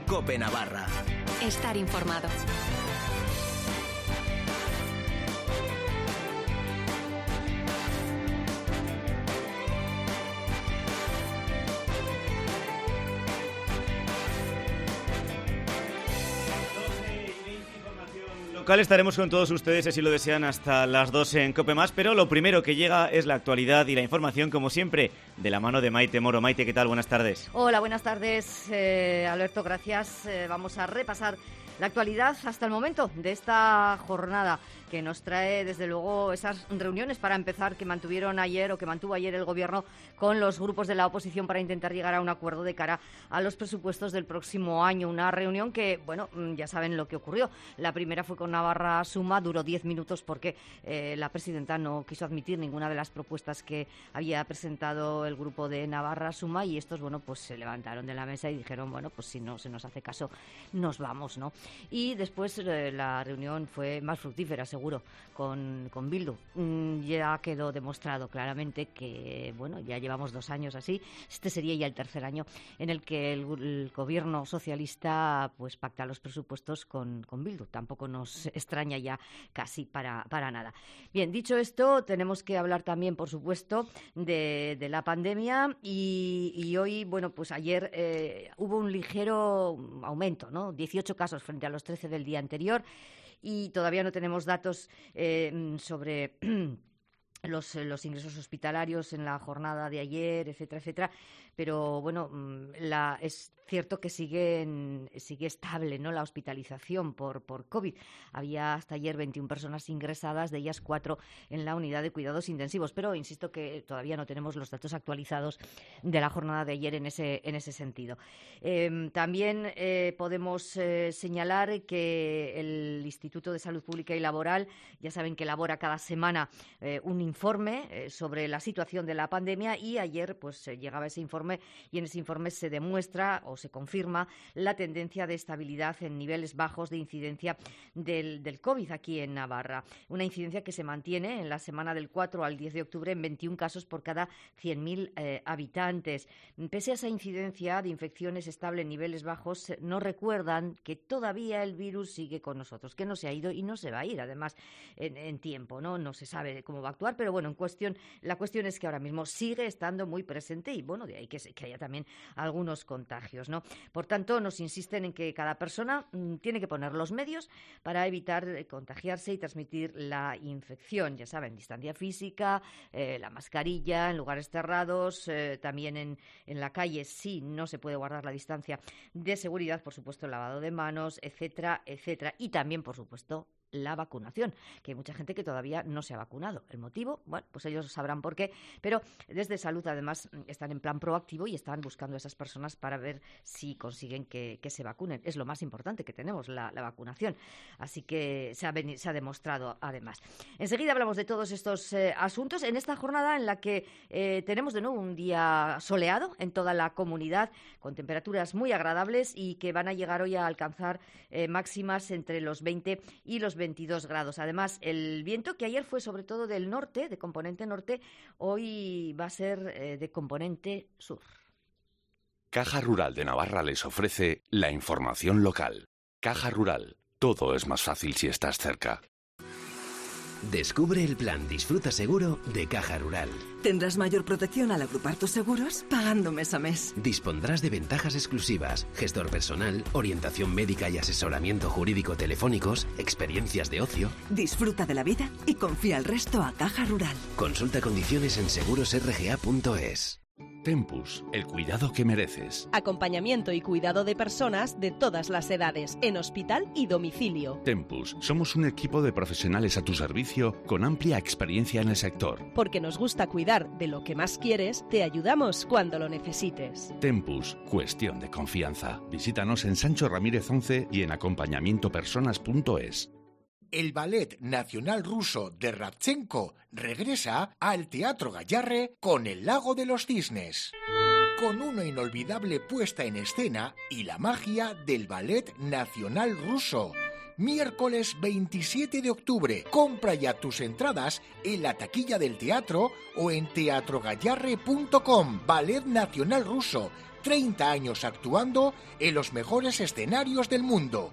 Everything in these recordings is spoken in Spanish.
COPE Navarra. Estar informado. Estaremos con todos ustedes, si así lo desean, hasta las 2 en COPE+, pero lo primero que llega es la actualidad y la información, como siempre, de la mano de Maite Moro. Maite, ¿qué tal? Buenas tardes. Hola, buenas tardes, Alberto, gracias. Vamos a repasar la actualidad hasta el momento de esta jornada, que nos trae, desde luego, esas reuniones, para empezar, que mantuvo ayer el Gobierno con los grupos de la oposición para intentar llegar a un acuerdo de cara a los presupuestos del próximo año. Una reunión que, bueno, ya saben lo que ocurrió. La primera fue con Navarra Suma, duró 10 minutos porque la presidenta no quiso admitir ninguna de las propuestas que había presentado el grupo de Navarra Suma, y estos, bueno, pues se levantaron de la mesa y dijeron, bueno, pues si no se nos hace caso, nos vamos, ¿no? Y después la reunión fue más fructífera, seguro, con Bildu. Ya quedó demostrado claramente que, bueno, ya llevamos 2 años así. Este sería ya el tercer año en el que el gobierno socialista pues pacta los presupuestos con Bildu. Tampoco nos extraña ya casi para nada. Bien, dicho esto, tenemos que hablar también, por supuesto, de la pandemia, y hoy, bueno, pues ayer hubo un ligero aumento, ¿no? 18 casos frente a los 13 del día anterior, y todavía no tenemos datos sobre los ingresos hospitalarios en la jornada de ayer, etcétera, etcétera. Pero bueno, es cierto que sigue estable, ¿no?, la hospitalización por COVID. Había hasta ayer 21 personas ingresadas, de ellas 4 en la unidad de cuidados intensivos. Pero insisto que todavía no tenemos los datos actualizados de la jornada de ayer en ese sentido. También podemos señalar que el Instituto de Salud Pública y Laboral, ya saben que elabora cada semana un informe sobre la situación de la pandemia, y ayer pues llegaba ese informe, y en ese informe se demuestra o se confirma la tendencia de estabilidad en niveles bajos de incidencia del COVID aquí en Navarra. Una incidencia que se mantiene en la semana del 4 al 10 de octubre en 21 casos por cada 100.000 habitantes. Pese a esa incidencia de infecciones estable en niveles bajos, nos recuerdan que todavía el virus sigue con nosotros, que no se ha ido y no se va a ir, además, en tiempo, ¿no? No se sabe cómo va a actuar, pero bueno, la cuestión es que ahora mismo sigue estando muy presente, y bueno, de ahí que haya también algunos contagios, ¿no? Por tanto, nos insisten en que cada persona tiene que poner los medios para evitar contagiarse y transmitir la infección. Ya saben, distancia física, la mascarilla en lugares cerrados, también en la calle, sí, no se puede guardar la distancia de seguridad, por supuesto, el lavado de manos, etcétera, etcétera. Y también, por supuesto, la vacunación, que hay mucha gente que todavía no se ha vacunado. ¿El motivo? Bueno, pues ellos sabrán por qué, pero desde Salud, además, están en plan proactivo y están buscando a esas personas para ver si consiguen que se vacunen. Es lo más importante que tenemos, la vacunación. Así que se ha demostrado, además. Enseguida hablamos de todos estos asuntos en esta jornada en la que tenemos de nuevo un día soleado en toda la comunidad, con temperaturas muy agradables, y que van a llegar hoy a alcanzar máximas entre los 20 y los 22 grados. Además, el viento, que ayer fue sobre todo del norte, de componente norte, hoy va a ser de componente sur. Caja Rural de Navarra les ofrece la información local. Caja Rural, todo es más fácil si estás cerca. Descubre el plan Disfruta Seguro de Caja Rural. Tendrás mayor protección al agrupar tus seguros pagando mes a mes. Dispondrás de ventajas exclusivas, gestor personal, orientación médica y asesoramiento jurídico telefónicos, experiencias de ocio. Disfruta de la vida y confía el resto a Caja Rural. Consulta condiciones en segurosrga.es. Tempus, el cuidado que mereces. Acompañamiento y cuidado de personas de todas las edades, en hospital y domicilio. Tempus, somos un equipo de profesionales a tu servicio con amplia experiencia en el sector. Porque nos gusta cuidar de lo que más quieres, te ayudamos cuando lo necesites. Tempus, cuestión de confianza. Visítanos en Sancho Ramírez 11 y en acompañamientopersonas.es. El Ballet Nacional Ruso de Radchenko regresa al Teatro Gayarre con El Lago de los Cisnes, con una inolvidable puesta en escena y la magia del Ballet Nacional Ruso. miércoles 27 de octubre. Compra ya tus entradas en la taquilla del teatro o en teatrogayarre.com. Ballet Nacional Ruso, 30 años actuando en los mejores escenarios del mundo.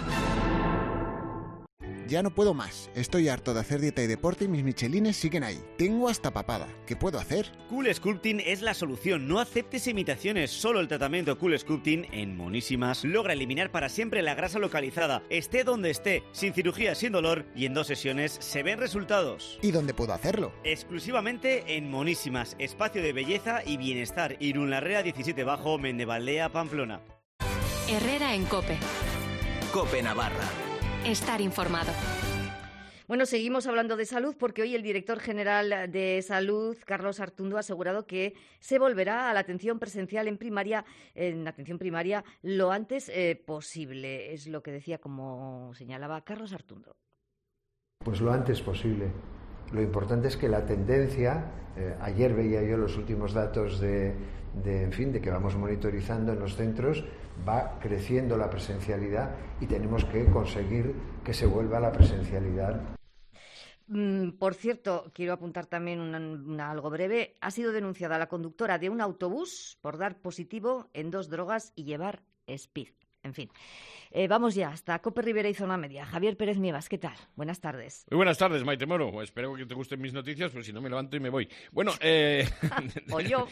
Ya no puedo más. Estoy harto de hacer dieta y deporte y mis michelines siguen ahí. Tengo hasta papada. ¿Qué puedo hacer? Cool Sculpting es la solución. No aceptes imitaciones. Solo el tratamiento Cool Sculpting en Monísimas logra eliminar para siempre la grasa localizada. Esté donde esté, sin cirugía, sin dolor, y en 2 sesiones se ven resultados. ¿Y dónde puedo hacerlo? Exclusivamente en Monísimas, espacio de belleza y bienestar. Irún Larrea 17 Bajo, Mendebaldea, Pamplona. Herrera en COPE. COPE Navarra. Estar informado. Bueno, seguimos hablando de salud porque hoy el director general de Salud, Carlos Artundo, ha asegurado que se volverá a la atención presencial en atención primaria lo antes posible. Es lo que decía, como señalaba Carlos Artundo. Pues lo antes posible. Lo importante es que la tendencia, ayer veía yo los últimos datos de que vamos monitorizando en los centros, va creciendo la presencialidad y tenemos que conseguir que se vuelva a la presencialidad. Por cierto, quiero apuntar también algo breve. Ha sido denunciada la conductora de un autobús por dar positivo en 2 drogas y llevar speed. En fin, vamos ya hasta COPE Ribera y Zona Media. Javier Pérez Nievas, ¿qué tal? Buenas tardes. Muy buenas tardes, Maite Moro. Espero que te gusten mis noticias, pues si no me levanto y me voy. Bueno, o yo.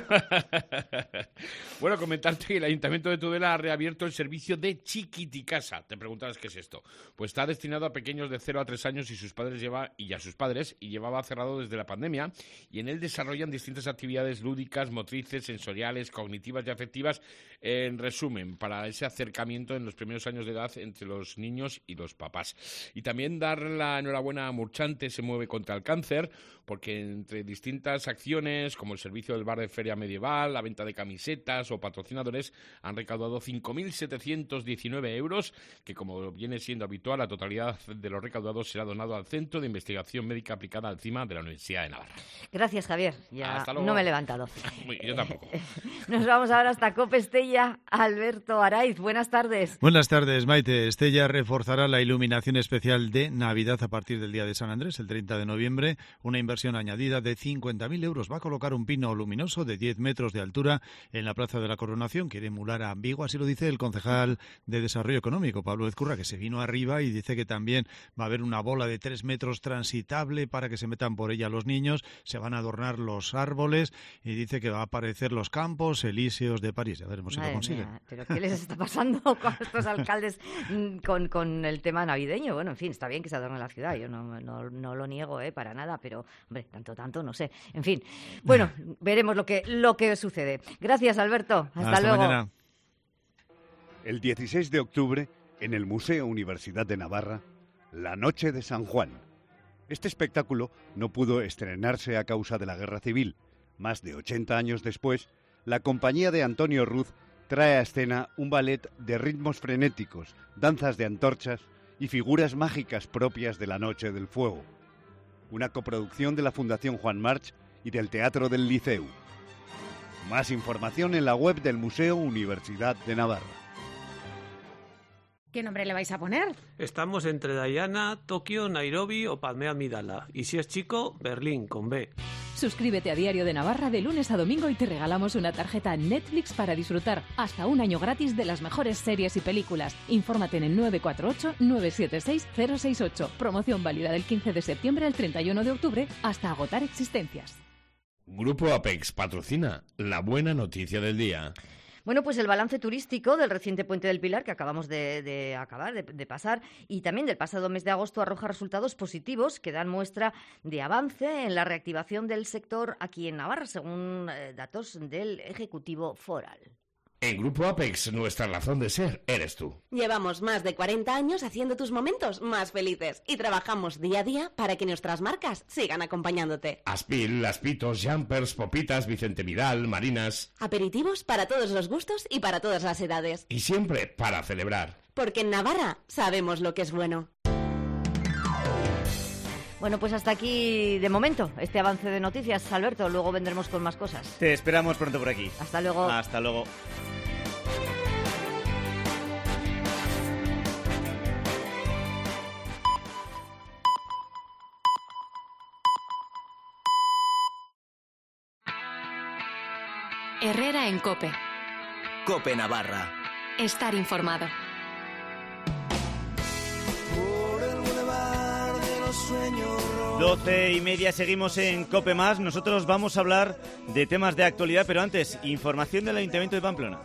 Bueno, comentarte que el Ayuntamiento de Tudela ha reabierto el servicio de Chiquiticasa. Te preguntarás qué es esto. Pues está destinado a pequeños de 0 a 3 años y a sus padres, y llevaba cerrado desde la pandemia, y en él desarrollan distintas actividades lúdicas, motrices, sensoriales, cognitivas y afectivas, en resumen, para ese acercamiento en los primeros años de edad entre los niños y los papás. Y también dar la enhorabuena a Murchante se mueve contra el cáncer, porque entre distintas acciones, como el servicio del bar de feria medieval, la venta de camisetas o patrocinadores, han recaudado 5.719 euros, que como viene siendo habitual, la totalidad de los recaudados será donado al Centro de Investigación Médica Aplicada Alzima de la Universidad de Navarra. Gracias, Javier. Ya no me he levantado. Yo tampoco. Nos vamos ahora hasta COPE Estella. Alberto Araiz, buenas tardes. Buenas tardes, Maite. Estella reforzará la iluminación especial de Navidad a partir del día de San Andrés, el 30 de noviembre. Una inversión añadida de 50.000 euros. Va a colocar un pino luminoso de 10 metros de altura en la Plaza de la Coronación. Quiere emular a Vigo, así lo dice el concejal de Desarrollo Económico, Pablo Ezcurra, que se vino arriba y dice que también va a haber una bola de 3 metros transitable para que se metan por ella los niños. Se van a adornar los árboles y dice que va a aparecer los campos elíseos de París. Ya veremos si lo consiguen. ¿Pero qué les está pasando con estos alcaldes con el tema navideño? Bueno, en fin, está bien que se adorne la ciudad, yo no lo niego para nada, pero, hombre, tanto, no sé. En fin, bueno, veremos lo que sucede. Gracias, Alberto. Hasta luego. Mañana. El 16 de octubre, en el Museo Universidad de Navarra, la Noche de San Juan. Este espectáculo no pudo estrenarse a causa de la Guerra Civil. Más de 80 años después, la compañía de Antonio Ruz trae a escena un ballet de ritmos frenéticos, danzas de antorchas y figuras mágicas propias de la Noche del Fuego. Una coproducción de la Fundación Juan March y del Teatro del Liceu. Más información en la web del Museo Universidad de Navarra. ¿Qué nombre le vais a poner? Estamos entre Diana, Tokio, Nairobi o Padmé Amidala. Y si es chico, Berlín, con B. Suscríbete a Diario de Navarra de lunes a domingo y te regalamos una tarjeta Netflix para disfrutar hasta 1 año gratis de las mejores series y películas. Infórmate en el 948-976-068. Promoción válida del 15 de septiembre al 31 de octubre hasta agotar existencias. Grupo Apex patrocina la buena noticia del día. Bueno, pues el balance turístico del reciente Puente del Pilar que acabamos de pasar y también del pasado mes de agosto arroja resultados positivos que dan muestra de avance en la reactivación del sector aquí en Navarra, según datos del Ejecutivo Foral. En Grupo Apex, nuestra razón de ser eres tú. Llevamos más de 40 años haciendo tus momentos más felices y trabajamos día a día para que nuestras marcas sigan acompañándote. Aspil, Aspitos, Jumpers, Popitas, Vicente Vidal, Marinas. Aperitivos para todos los gustos y para todas las edades. Y siempre para celebrar. Porque en Navarra sabemos lo que es bueno. Bueno, pues hasta aquí de momento este avance de noticias, Alberto. Luego vendremos con más cosas. Te esperamos pronto por aquí. Hasta luego. Hasta luego. Herrera en COPE. COPE Navarra. Estar informado. 12:30, seguimos en COPE+. Nosotros vamos a hablar de temas de actualidad, pero antes, información del Ayuntamiento de Pamplona.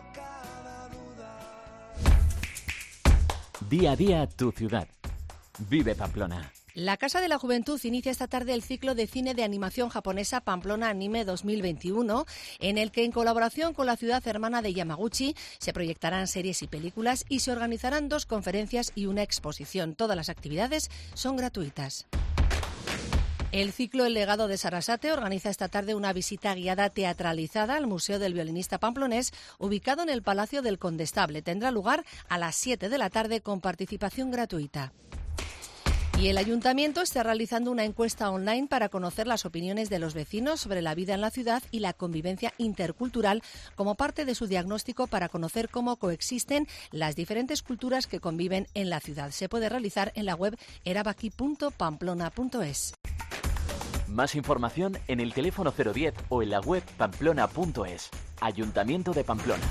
Día a día, tu ciudad. Vive Pamplona. La Casa de la Juventud inicia esta tarde el ciclo de cine de animación japonesa Pamplona Anime 2021, en el que en colaboración con la ciudad hermana de Yamaguchi se proyectarán series y películas y se organizarán 2 conferencias y una exposición. Todas las actividades son gratuitas. El ciclo El legado de Sarasate organiza esta tarde una visita guiada teatralizada al Museo del Violinista Pamplonés, ubicado en el Palacio del Condestable. Tendrá lugar a las 7 de la tarde con participación gratuita. Y el Ayuntamiento está realizando una encuesta online para conocer las opiniones de los vecinos sobre la vida en la ciudad y la convivencia intercultural como parte de su diagnóstico para conocer cómo coexisten las diferentes culturas que conviven en la ciudad. Se puede realizar en la web erabaki.pamplona.es. Más información en el teléfono 010 o en la web pamplona.es. Ayuntamiento de Pamplona.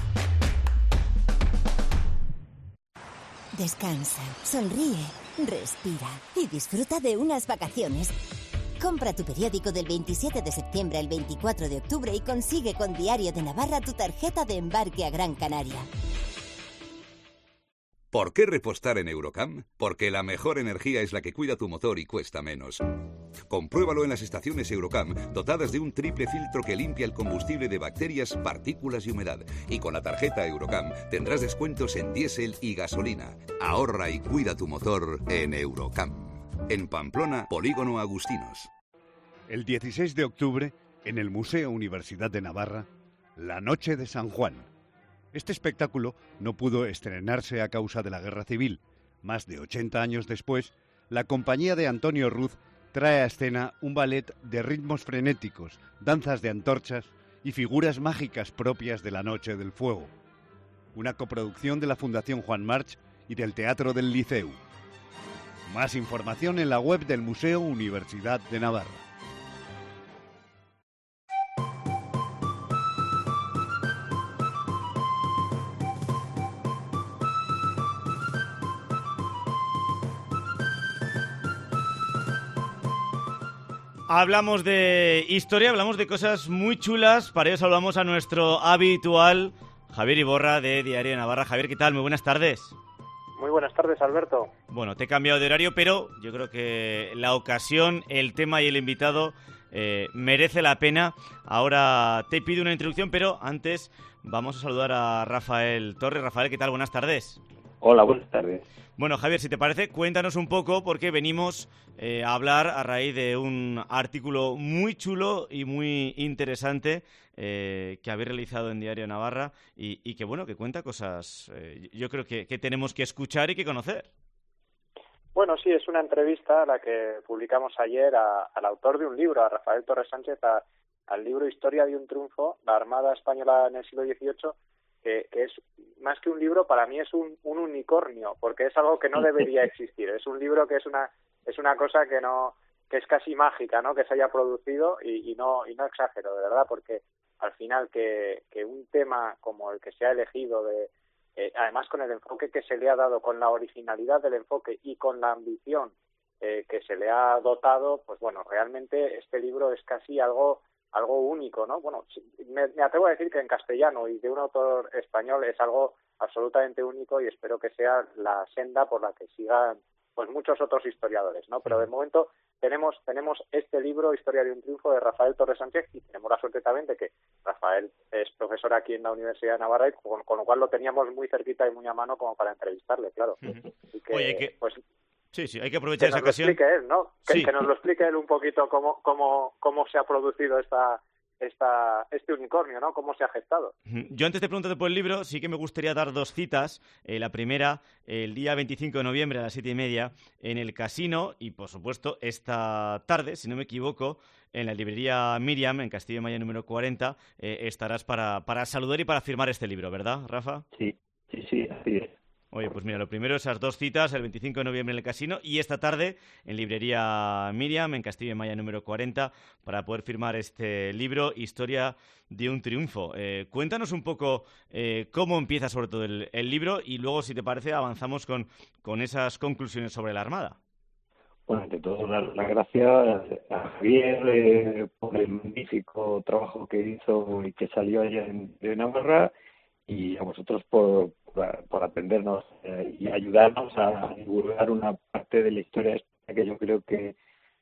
Descansa, sonríe, respira y disfruta de unas vacaciones. Compra tu periódico del 27 de septiembre al 24 de octubre y consigue con Diario de Navarra tu tarjeta de embarque a Gran Canaria. ¿Por qué repostar en Eurocam? Porque la mejor energía es la que cuida tu motor y cuesta menos. Compruébalo en las estaciones Eurocam, dotadas de un triple filtro que limpia el combustible de bacterias, partículas y humedad. Y con la tarjeta Eurocam tendrás descuentos en diésel y gasolina. Ahorra y cuida tu motor en Eurocam. En Pamplona, Polígono Agustinos. El 16 de octubre, en el Museo Universidad de Navarra, la Noche de San Juan. Este espectáculo no pudo estrenarse a causa de la Guerra Civil. Más de 80 años después, la compañía de Antonio Ruz trae a escena un ballet de ritmos frenéticos, danzas de antorchas y figuras mágicas propias de la Noche del Fuego. Una coproducción de la Fundación Juan March y del Teatro del Liceu. Más información en la web del Museo Universidad de Navarra. Hablamos de historia, hablamos de cosas muy chulas. Para eso saludamos a nuestro habitual Javier Iborra de Diario de Navarra. Javier, ¿qué tal? Muy buenas tardes. Muy buenas tardes, Alberto. Bueno, te he cambiado de horario, pero yo creo que la ocasión, el tema y el invitado merece la pena. Ahora te pido una introducción, pero antes vamos a saludar a Rafael Torres. Rafael, ¿qué tal? Buenas tardes. Hola, buenas tardes. Bueno, Javier, si te parece, cuéntanos un poco, porque venimos a hablar a raíz de un artículo muy chulo y muy interesante que habéis realizado en Diario Navarra y que, bueno, que cuenta cosas, yo creo que tenemos que escuchar y que conocer. Bueno, sí, es una entrevista a la que publicamos ayer al autor de un libro, a Rafael Torres Sánchez, al libro Historia de un triunfo, la Armada Española en el siglo XVIII, que es más que un libro, para mí es un unicornio, porque es algo que no debería existir. Es un libro que es una cosa que es casi mágica, ¿no? Que se haya producido y no exagero, de verdad, porque al final que un tema como el que se ha elegido, además con el enfoque que se le ha dado, con la originalidad del enfoque y con la ambición que se le ha dotado, pues bueno, realmente este libro es casi algo único, ¿no? Bueno, me atrevo a decir que en castellano y de un autor español es algo absolutamente único y espero que sea la senda por la que sigan pues muchos otros historiadores, ¿no? Pero de momento tenemos este libro, Historia de un triunfo, de Rafael Torres Sánchez, y tenemos la suerte también de que Rafael es profesor aquí en la Universidad de Navarra y con lo cual lo teníamos muy cerquita y muy a mano como para entrevistarle, claro. Así que, oye, pues, sí, hay que aprovechar esa ocasión. Que nos lo explique él, ¿no? Sí. Que nos lo explique él un poquito cómo se ha producido este unicornio, ¿no? Cómo se ha gestado. Yo antes de preguntarte por el libro, sí que me gustaría dar 2 citas. La primera, el día 25 de noviembre a las 7:30 en el Casino y, por supuesto, esta tarde, si no me equivoco, en la librería Miriam, en Castillo de Maya número 40, estarás para saludar y para firmar este libro, ¿verdad, Rafa? Sí, así es. Oye, pues mira, lo primero, esas 2 citas, el 25 de noviembre en el Casino y esta tarde en Librería Miriam, en Castilla y Maya número 40, para poder firmar este libro, Historia de un triunfo. Cuéntanos un poco cómo empieza sobre todo el libro y luego, si te parece, avanzamos con esas conclusiones sobre la Armada. Bueno, ante todo, dar las gracias a Javier por el magnífico trabajo que hizo y que salió allá de Navarra, y a vosotros por atendernos y ayudarnos a divulgar una parte de la historia que yo creo que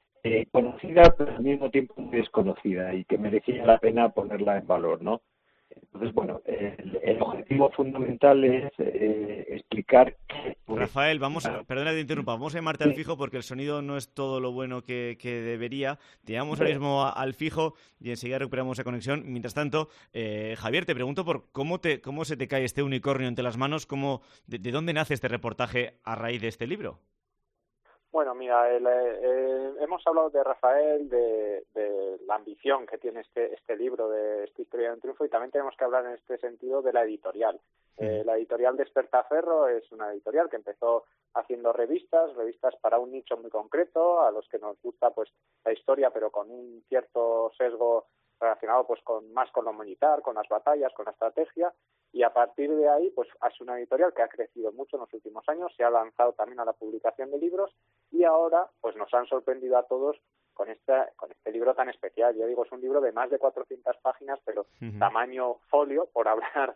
conocida, pero al mismo tiempo muy desconocida y que merecía la pena ponerla en valor, ¿no? Entonces, bueno, el objetivo fundamental es explicar... Rafael, perdona que te interrumpa, vamos a llamarte al fijo porque el sonido no es todo lo bueno que debería. Te llamamos ahora mismo al fijo y enseguida recuperamos esa conexión. Mientras tanto, Javier, te pregunto por cómo se te cae este unicornio entre las manos, de dónde nace este reportaje a raíz de este libro. Bueno, mira, hemos hablado de Rafael, de la ambición que tiene este libro, de esta historia de un triunfo, y también tenemos que hablar en este sentido de la editorial. La editorial Despertaferro es una editorial que empezó haciendo revistas para un nicho muy concreto, a los que nos gusta pues la historia, pero con un cierto sesgo relacionado pues más con lo militar, con las batallas, con la estrategia, y a partir de ahí pues es una editorial que ha crecido mucho en los últimos años, se ha lanzado también a la publicación de libros y ahora pues nos han sorprendido a todos con este libro tan especial. Yo digo, es un libro de más de 400 páginas, pero tamaño folio, por hablar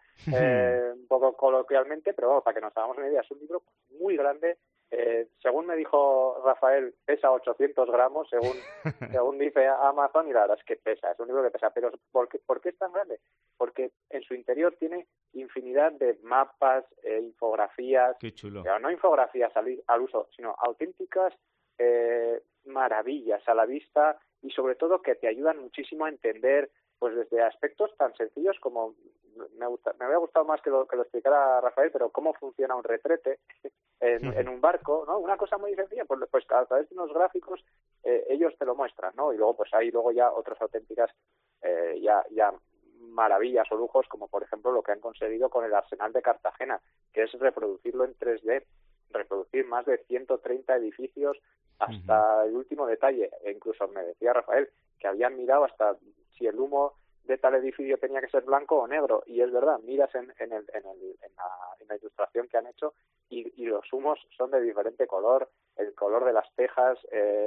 un poco coloquialmente, pero bueno, para que nos hagamos una idea, es un libro muy grande. Según me dijo Rafael, pesa 800 gramos, según dice Amazon, y la verdad es que pesa, es un libro que pesa. Pero ¿por qué es tan grande? Porque en su interior tiene infinidad de mapas, infografías, Qué chulo. Pero no infografías al uso, sino auténticas maravillas a la vista, y sobre todo que te ayudan muchísimo a entender pues desde aspectos tan sencillos como me habría gustado más que lo explicara Rafael, pero cómo funciona un retrete en un barco, ¿no? Una cosa muy sencilla, pues a través de unos gráficos ellos te lo muestran, ¿no? Y luego pues hay ya otras auténticas ya maravillas o lujos, como por ejemplo lo que han conseguido con el Arsenal de Cartagena, que es reproducirlo en 3D, reproducir más de 130 edificios hasta el último detalle. E incluso me decía Rafael que habían mirado hasta si el humo de tal edificio tenía que ser blanco o negro, y es verdad, miras en la ilustración que han hecho y los humos son de diferente color, el color de las tejas,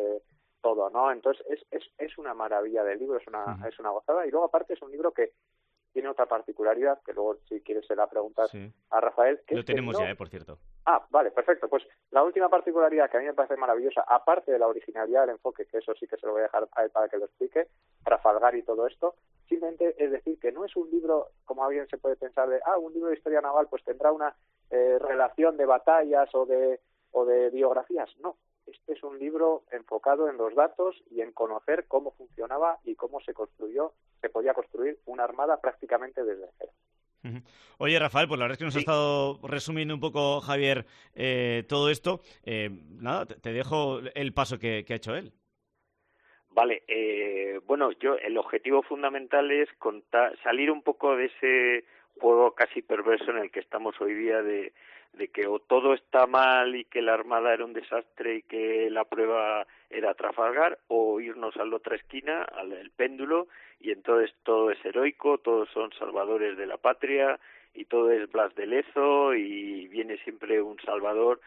todo, ¿no? Entonces es una maravilla del libro, es una gozada, y luego aparte es un libro que tiene otra particularidad, que luego si quieres se la preguntas a Rafael. Lo tenemos ya, por cierto. Ah, vale, perfecto. Pues la última particularidad que a mí me parece maravillosa, aparte de la originalidad del enfoque, que eso sí que se lo voy a dejar a él para que lo explique, Trafalgar y todo esto, simplemente es decir que no es un libro, como alguien se puede pensar, un libro de historia naval, pues tendrá una relación de batallas o de biografías. No, este es un libro enfocado en los datos y en conocer cómo funcionaba y cómo se podía construir una armada prácticamente desde cero. Oye, Rafael, pues la verdad es que nos ha estado resumiendo un poco, Javier, todo esto. Nada, te dejo el paso que ha hecho él. Vale, bueno, el objetivo fundamental es salir un poco de ese juego casi perverso en el que estamos hoy día de que o todo está mal y que la Armada era un desastre y que la prueba era Trafalgar, o irnos a la otra esquina, al péndulo, y entonces todo es heroico, todos son salvadores de la patria y todo es Blas de Lezo y viene siempre un salvador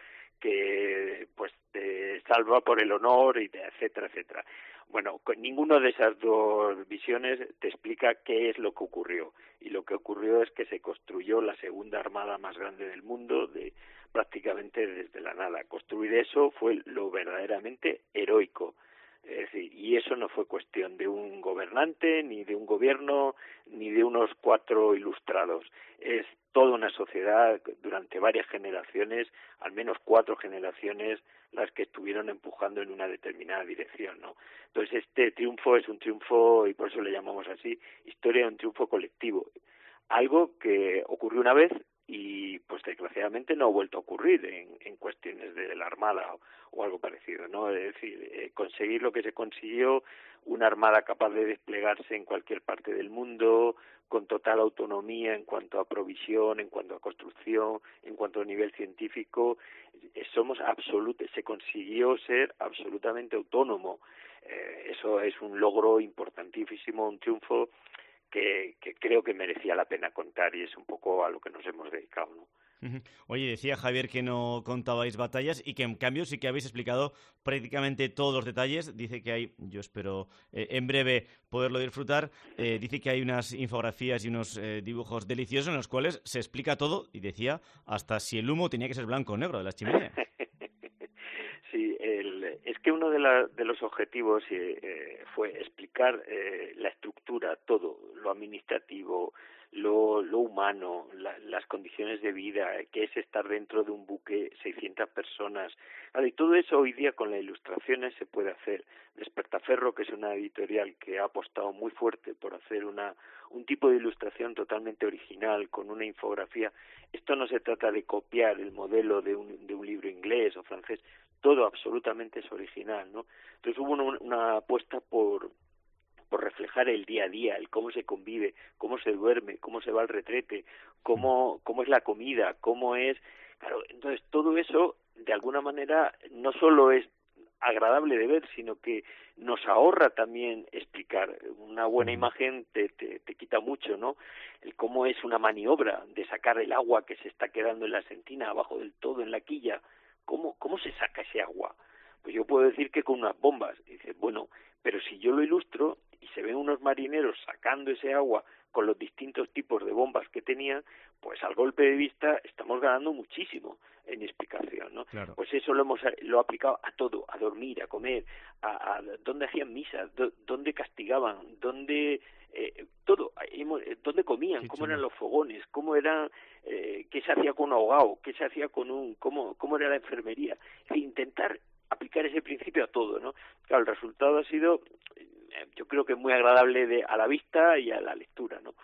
que pues te salva por el honor y etcétera, etcétera. Bueno, con ninguno de esas dos visiones te explica qué es lo que ocurrió. Y lo que ocurrió es que se construyó la segunda armada más grande del mundo, prácticamente desde la nada. Construir eso fue lo verdaderamente heroico. Es decir, y eso no fue cuestión de un gobernante, ni de un gobierno, ni de unos 4 ilustrados. Es toda una sociedad durante varias generaciones, al menos 4 generaciones, las que estuvieron empujando en una determinada dirección, ¿no? Entonces este triunfo es un triunfo, y por eso le llamamos así, historia de un triunfo colectivo. Algo que ocurrió una vez y pues desgraciadamente no ha vuelto a ocurrir en cuestiones de la Armada o algo parecido, ¿no? Es decir, conseguir lo que se consiguió, una Armada capaz de desplegarse en cualquier parte del mundo, con total autonomía en cuanto a provisión, en cuanto a construcción, en cuanto a nivel científico, se consiguió ser absolutamente autónomo. Eso es un logro importantísimo, un triunfo que creo que merecía la pena contar, y es un poco a lo que nos hemos dedicado, ¿no? Oye, decía Javier que no contabais batallas y que en cambio sí que habéis explicado prácticamente todos los detalles. Dice que hay, yo espero en breve poderlo disfrutar, dice que hay unas infografías y unos dibujos deliciosos en los cuales se explica todo, y decía hasta si el humo tenía que ser blanco o negro de las chimeneas. Sí, es que uno de los objetivos fue explicar la estructura, todo, lo administrativo, lo humano, las condiciones de vida, qué es estar dentro de un buque, 600 personas. Vale, y todo eso hoy día con las ilustraciones se puede hacer. Despertaferro, que es una editorial que ha apostado muy fuerte por hacer un tipo de ilustración totalmente original, con una infografía. Esto no se trata de copiar el modelo de un libro inglés o francés, todo absolutamente es original, ¿no? Entonces hubo una apuesta por reflejar el día a día, el cómo se convive, cómo se duerme, cómo se va al retrete, cómo es la comida, cómo es... Claro, entonces todo eso, de alguna manera, no solo es agradable de ver, sino que nos ahorra también explicar. Una buena imagen te quita mucho, ¿no? El cómo es una maniobra de sacar el agua que se está quedando en la sentina, abajo del todo, en la quilla. ¿Cómo se saca ese agua? Pues yo puedo decir que con unas bombas. Y dice, bueno, pero si yo lo ilustro y se ven unos marineros sacando ese agua con los distintos tipos de bombas que tenían, pues al golpe de vista estamos ganando muchísimo en explicación, ¿no? Claro. Pues eso lo he aplicado a todo, a dormir, a comer, a dónde hacían misas, dónde castigaban, dónde todo, dónde comían, cómo eran los fogones, cómo eran, qué se hacía con un ahogado, qué se hacía con cómo era la enfermería. Es intentar aplicar ese principio a todo, ¿no? Claro, el resultado ha sido, yo creo que muy agradable a la vista y a la lectura, ¿no?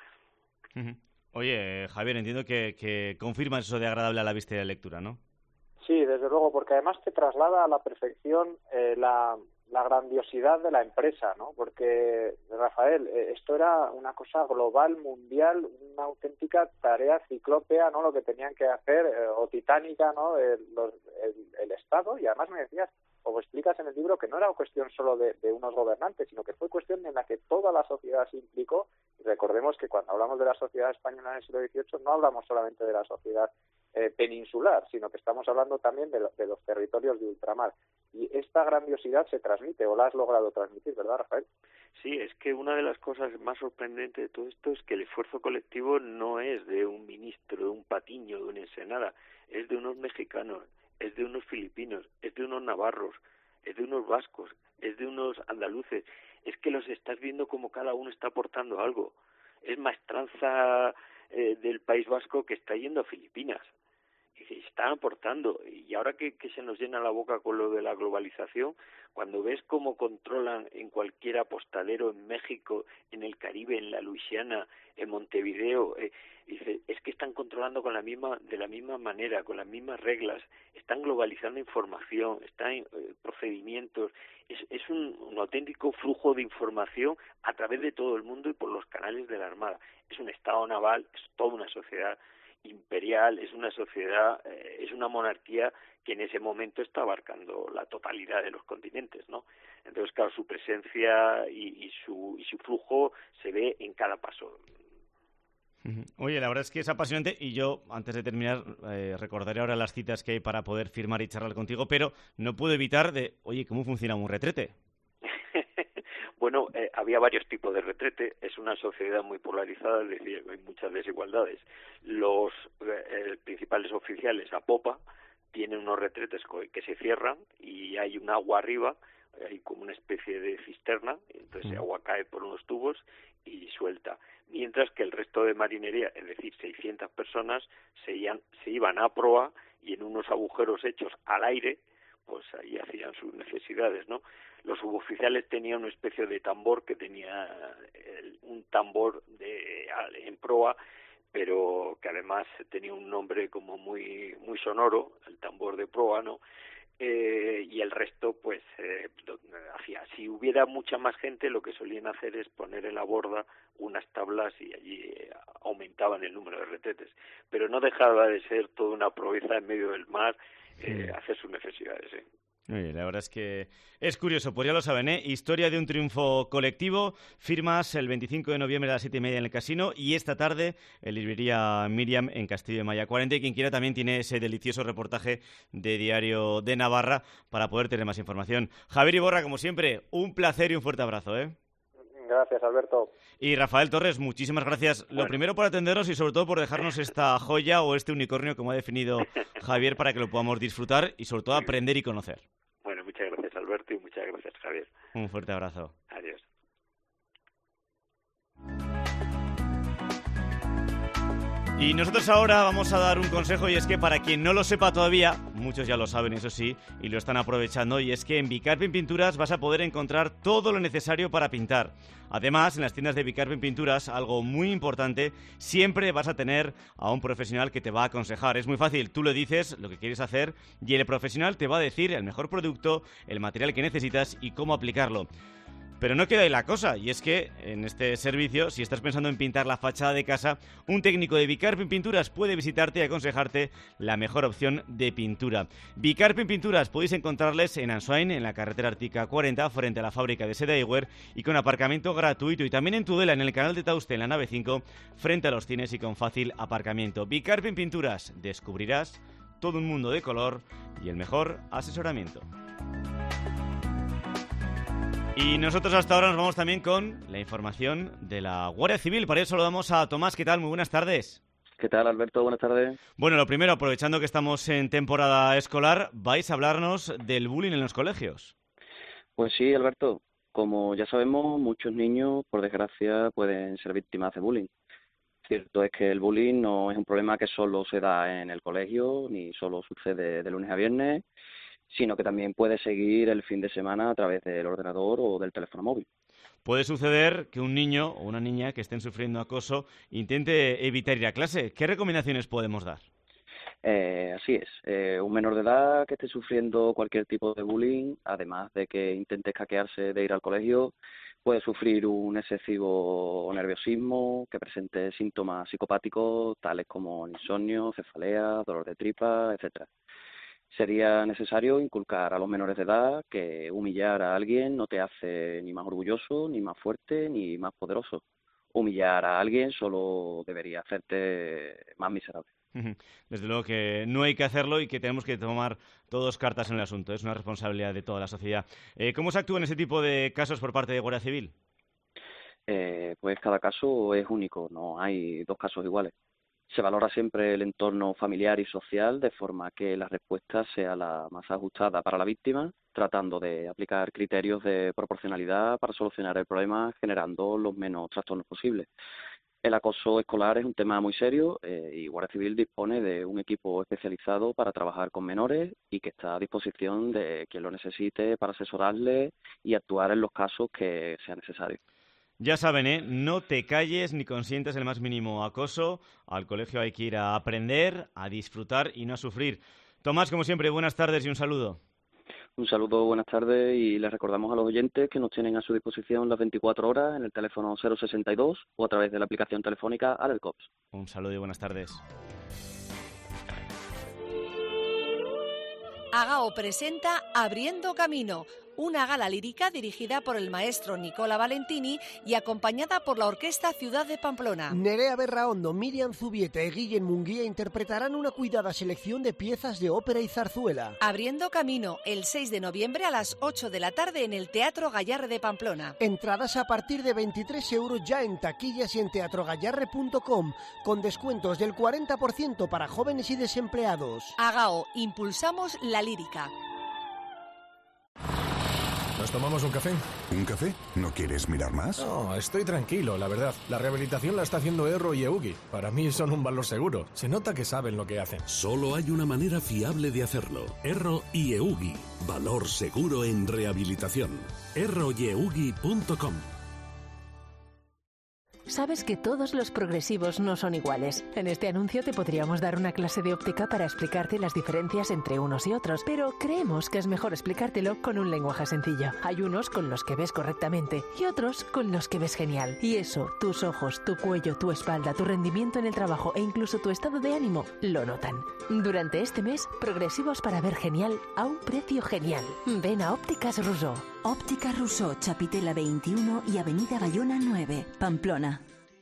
Oye, Javier, entiendo que confirmas eso de agradable a la vista y a la lectura, ¿no? Sí, desde luego, porque además te traslada a la perfección la grandiosidad de la empresa, ¿no? Porque, Rafael, esto era una cosa global, mundial, una auténtica tarea ciclópea, ¿no? Lo que tenían que hacer, o titánica, ¿no? El Estado, y además me decías, o explicas en el libro, que no era cuestión solo de unos gobernantes, sino que fue cuestión en la que toda la sociedad se implicó. Y recordemos que cuando hablamos de la sociedad española en el siglo XVIII no hablamos solamente de la sociedad peninsular, sino que estamos hablando también de los territorios de ultramar. Y esta grandiosidad se transmite, o la has logrado transmitir, ¿verdad, Rafael? Sí, es que una de las cosas más sorprendentes de todo esto es que el esfuerzo colectivo no es de un ministro, de un Patiño, de un Ensenada, es de unos mexicanos, es de unos filipinos, es de unos navarros, es de unos vascos, es de unos andaluces. Es que los estás viendo como cada uno está aportando algo. Es maestranza del País Vasco que está yendo a Filipinas. Y se están aportando. Y ahora que se nos llena la boca con lo de la globalización, cuando ves cómo controlan en cualquier apostadero en México, en el Caribe, en la Luisiana, en Montevideo, dice, es que están controlando de la misma manera, con las mismas reglas, están globalizando información, están procedimientos, es un auténtico flujo de información a través de todo el mundo y por los canales de la Armada. Es un Estado naval, es toda una sociedad imperial, es una sociedad, es una monarquía que en ese momento está abarcando la totalidad de los continentes, ¿no? Entonces, claro, su presencia y su flujo se ve en cada paso. Oye, la verdad es que es apasionante, y yo, antes de terminar, recordaré ahora las citas que hay para poder firmar y charlar contigo, pero no puedo evitar oye, ¿cómo funciona un retrete? Bueno, había varios tipos de retrete. Es una sociedad muy polarizada, es decir, hay muchas desigualdades. Los principales oficiales a popa tienen unos retretes que se cierran y hay un agua arriba, hay como una especie de cisterna, entonces el agua cae por unos tubos y suelta. Mientras que el resto de marinería, es decir, 600 personas, se iban a proa y en unos agujeros hechos al aire, pues ahí hacían sus necesidades, ¿no? Los suboficiales tenían una especie de tambor que tenía un tambor en proa, pero que además tenía un nombre como muy sonoro, el tambor de proa, ¿no? Y el resto pues hacía, si hubiera mucha más gente, lo que solían hacer es poner en la borda unas tablas y allí aumentaban el número de retretes, pero no dejaba de ser toda una proeza en medio del mar hacer sus necesidades. Oye, la verdad es que es curioso, pues ya lo saben, historia de un triunfo colectivo, firmas el 25 de noviembre a las 7:30 en el Casino y esta tarde en librería Miriam en Castillo de Maya 40, y quien quiera también tiene ese delicioso reportaje de Diario de Navarra para poder tener más información. Javier Iborra, como siempre, un placer y un fuerte abrazo. Gracias, Alberto. Y Rafael Torres, muchísimas gracias. Lo primero por atendernos y sobre todo por dejarnos esta joya o este unicornio, como ha definido Javier, para que lo podamos disfrutar y sobre todo aprender y conocer. Bueno, muchas gracias, Alberto, y muchas gracias, Javier. Un fuerte abrazo. Adiós. Y nosotros ahora vamos a dar un consejo, y es que para quien no lo sepa todavía, muchos ya lo saben, eso sí, y lo están aprovechando, y es que en Bicarpin Pinturas vas a poder encontrar todo lo necesario para pintar. Además, en las tiendas de Bicarpin Pinturas, algo muy importante, siempre vas a tener a un profesional que te va a aconsejar. Es muy fácil, tú le dices lo que quieres hacer y el profesional te va a decir el mejor producto, el material que necesitas y cómo aplicarlo. Pero no queda ahí la cosa, y es que en este servicio, si estás pensando en pintar la fachada de casa, un técnico de Bicarpin Pinturas puede visitarte y aconsejarte la mejor opción de pintura. Bicarpin Pinturas podéis encontrarles en Ansoain, en la carretera Ártica 40, frente a la fábrica de seda Ewer, y con aparcamiento gratuito, y también en Tudela, en el canal de Tauste, en la nave 5, frente a los cines y con fácil aparcamiento. Bicarpin Pinturas, descubrirás todo un mundo de color y el mejor asesoramiento. Y nosotros hasta ahora nos vamos también con la información de la Guardia Civil. Para eso saludamos a Tomás. ¿Qué tal? Muy buenas tardes. ¿Qué tal, Alberto? Buenas tardes. Bueno, lo primero, aprovechando que estamos en temporada escolar, vais a hablarnos del bullying en los colegios. Pues sí, Alberto. Como ya sabemos, muchos niños, por desgracia, pueden ser víctimas de bullying. Cierto es que el bullying no es un problema que solo se da en el colegio, ni solo sucede de lunes a viernes, sino que también puede seguir el fin de semana a través del ordenador o del teléfono móvil. Puede suceder que un niño o una niña que estén sufriendo acoso intente evitar ir a clase. ¿Qué recomendaciones podemos dar? Así es. Un menor de edad que esté sufriendo cualquier tipo de bullying, además de que intente escaquearse de ir al colegio, puede sufrir un excesivo nerviosismo, que presente síntomas psicopáticos tales como insomnio, cefalea, dolor de tripa, etcétera. Sería necesario inculcar a los menores de edad que humillar a alguien no te hace ni más orgulloso, ni más fuerte, ni más poderoso. Humillar a alguien solo debería hacerte más miserable. Desde luego que no hay que hacerlo y que tenemos que tomar todos cartas en el asunto. Es una responsabilidad de toda la sociedad. ¿Cómo se actúa en ese tipo de casos por parte de Guardia Civil? Pues cada caso es único, no hay dos casos iguales. Se valora siempre el entorno familiar y social de forma que la respuesta sea la más ajustada para la víctima, tratando de aplicar criterios de proporcionalidad para solucionar el problema, generando los menos trastornos posibles. El acoso escolar es un tema muy serio y Guardia Civil dispone de un equipo especializado para trabajar con menores y que está a disposición de quien lo necesite para asesorarle y actuar en los casos que sea necesario. Ya saben, no te calles ni consientas el más mínimo acoso. Al colegio hay que ir a aprender, a disfrutar y no a sufrir. Tomás, como siempre, buenas tardes y un saludo. Un saludo, buenas tardes, y les recordamos a los oyentes que nos tienen a su disposición las 24 horas en el teléfono 062 o a través de la aplicación telefónica ALERCOPS. Un saludo y buenas tardes. Agao presenta Abriendo Camino, una gala lírica dirigida por el maestro Nicola Valentini y acompañada por la Orquesta Ciudad de Pamplona. Nerea Berraondo, Miriam Zubieta y Guillén Munguía interpretarán una cuidada selección de piezas de ópera y zarzuela. Abriendo Camino, el 6 de noviembre a las 8 de la tarde en el Teatro Gallarre de Pamplona. Entradas a partir de 23 euros ya en taquillas y en teatrogallarre.com, con descuentos del 40% para jóvenes y desempleados. Agao, impulsamos la lírica. ¿Nos tomamos un café? ¿Un café? ¿No quieres mirar más? No, estoy tranquilo, la verdad. La rehabilitación la está haciendo Erro y Eugi. Para mí son un valor seguro. Se nota que saben lo que hacen. Solo hay una manera fiable de hacerlo. Erro y Eugi. Valor seguro en rehabilitación. erroyeugi.com. Sabes que todos los progresivos no son iguales. En este anuncio te podríamos dar una clase de óptica para explicarte las diferencias entre unos y otros, pero creemos que es mejor explicártelo con un lenguaje sencillo. Hay unos con los que ves correctamente y otros con los que ves genial. Y eso, tus ojos, tu cuello, tu espalda, tu rendimiento en el trabajo e incluso tu estado de ánimo lo notan. Durante este mes, progresivos para ver genial a un precio genial. Ven a Ópticas Rousseau. Óptica Rousseau, Chapitela 21 y Avenida Bayona 9, Pamplona.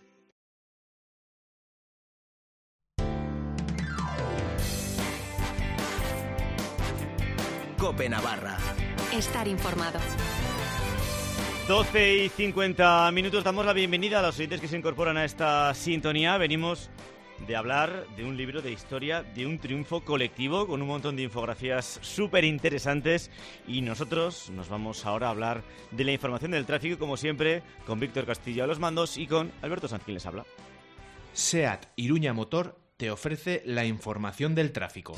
COPE Navarra. Estar informado. 12:50. Damos la bienvenida a los oyentes que se incorporan a esta sintonía. Venimos de hablar de un libro de historia de un triunfo colectivo con un montón de infografías súper interesantes, y nosotros nos vamos ahora a hablar de la información del tráfico, como siempre, con Víctor Castillo a los mandos y con Alberto Sanz, quien les habla. SEAT Iruña Motor te ofrece la información del tráfico.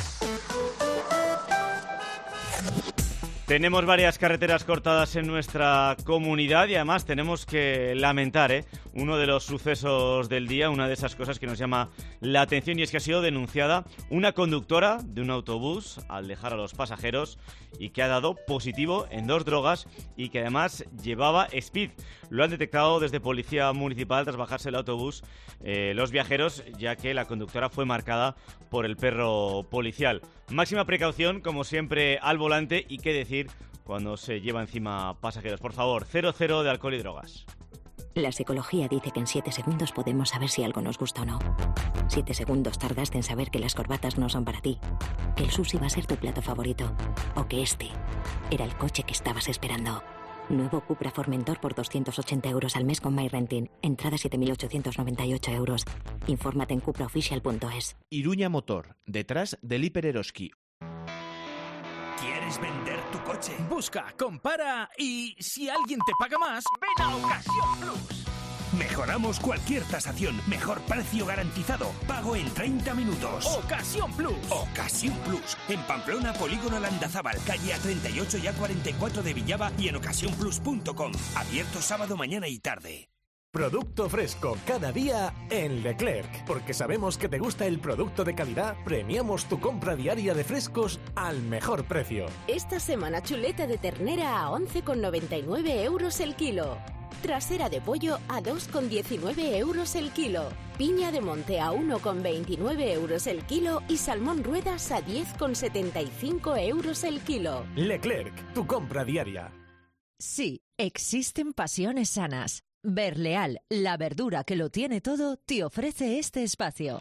Tenemos varias carreteras cortadas en nuestra comunidad y además tenemos que lamentar uno de los sucesos del día, una de esas cosas que nos llama la atención, y es que ha sido denunciada una conductora de un autobús al dejar a los pasajeros y que ha dado positivo en 2 drogas y que además llevaba speed. Lo han detectado desde Policía Municipal tras bajarse el autobús los viajeros, ya que la conductora fue marcada por el perro policial. Máxima precaución, como siempre, al volante, y qué decir cuando se lleva encima pasajeros. Por favor, 0 de alcohol y drogas. La psicología dice que en 7 segundos podemos saber si algo nos gusta o no. 7 segundos tardaste en saber que las corbatas no son para ti, que el sushi va a ser tu plato favorito, o que este era el coche que estabas esperando. Nuevo Cupra Formentor por 280 euros al mes con MyRenting. Entrada 7.898 euros. Infórmate en cupraofficial.es. Iruña Motor, detrás del Hiper Eroski. ¿Quieres vender tu coche? Busca, compara y si alguien te paga más, ven a Ocasión Plus. Mejoramos cualquier tasación, mejor precio garantizado, pago en 30 minutos. Ocasión Plus. Ocasión Plus. En Pamplona, Polígono Landazábal, calle A38 y A44 de Villaba y en ocasiónplus.com. Abierto sábado, mañana y tarde. Producto fresco cada día en Leclerc. Porque sabemos que te gusta el producto de calidad, premiamos tu compra diaria de frescos al mejor precio. Esta semana chuleta de ternera a 11,99 euros el kilo. Trasera de pollo a 2,19 euros el kilo. Piña de monte a 1,29 euros el kilo y salmón ruedas a 10,75 euros el kilo. Leclerc, tu compra diaria. Sí, existen pasiones sanas. Berleal, la verdura que lo tiene todo, te ofrece este espacio.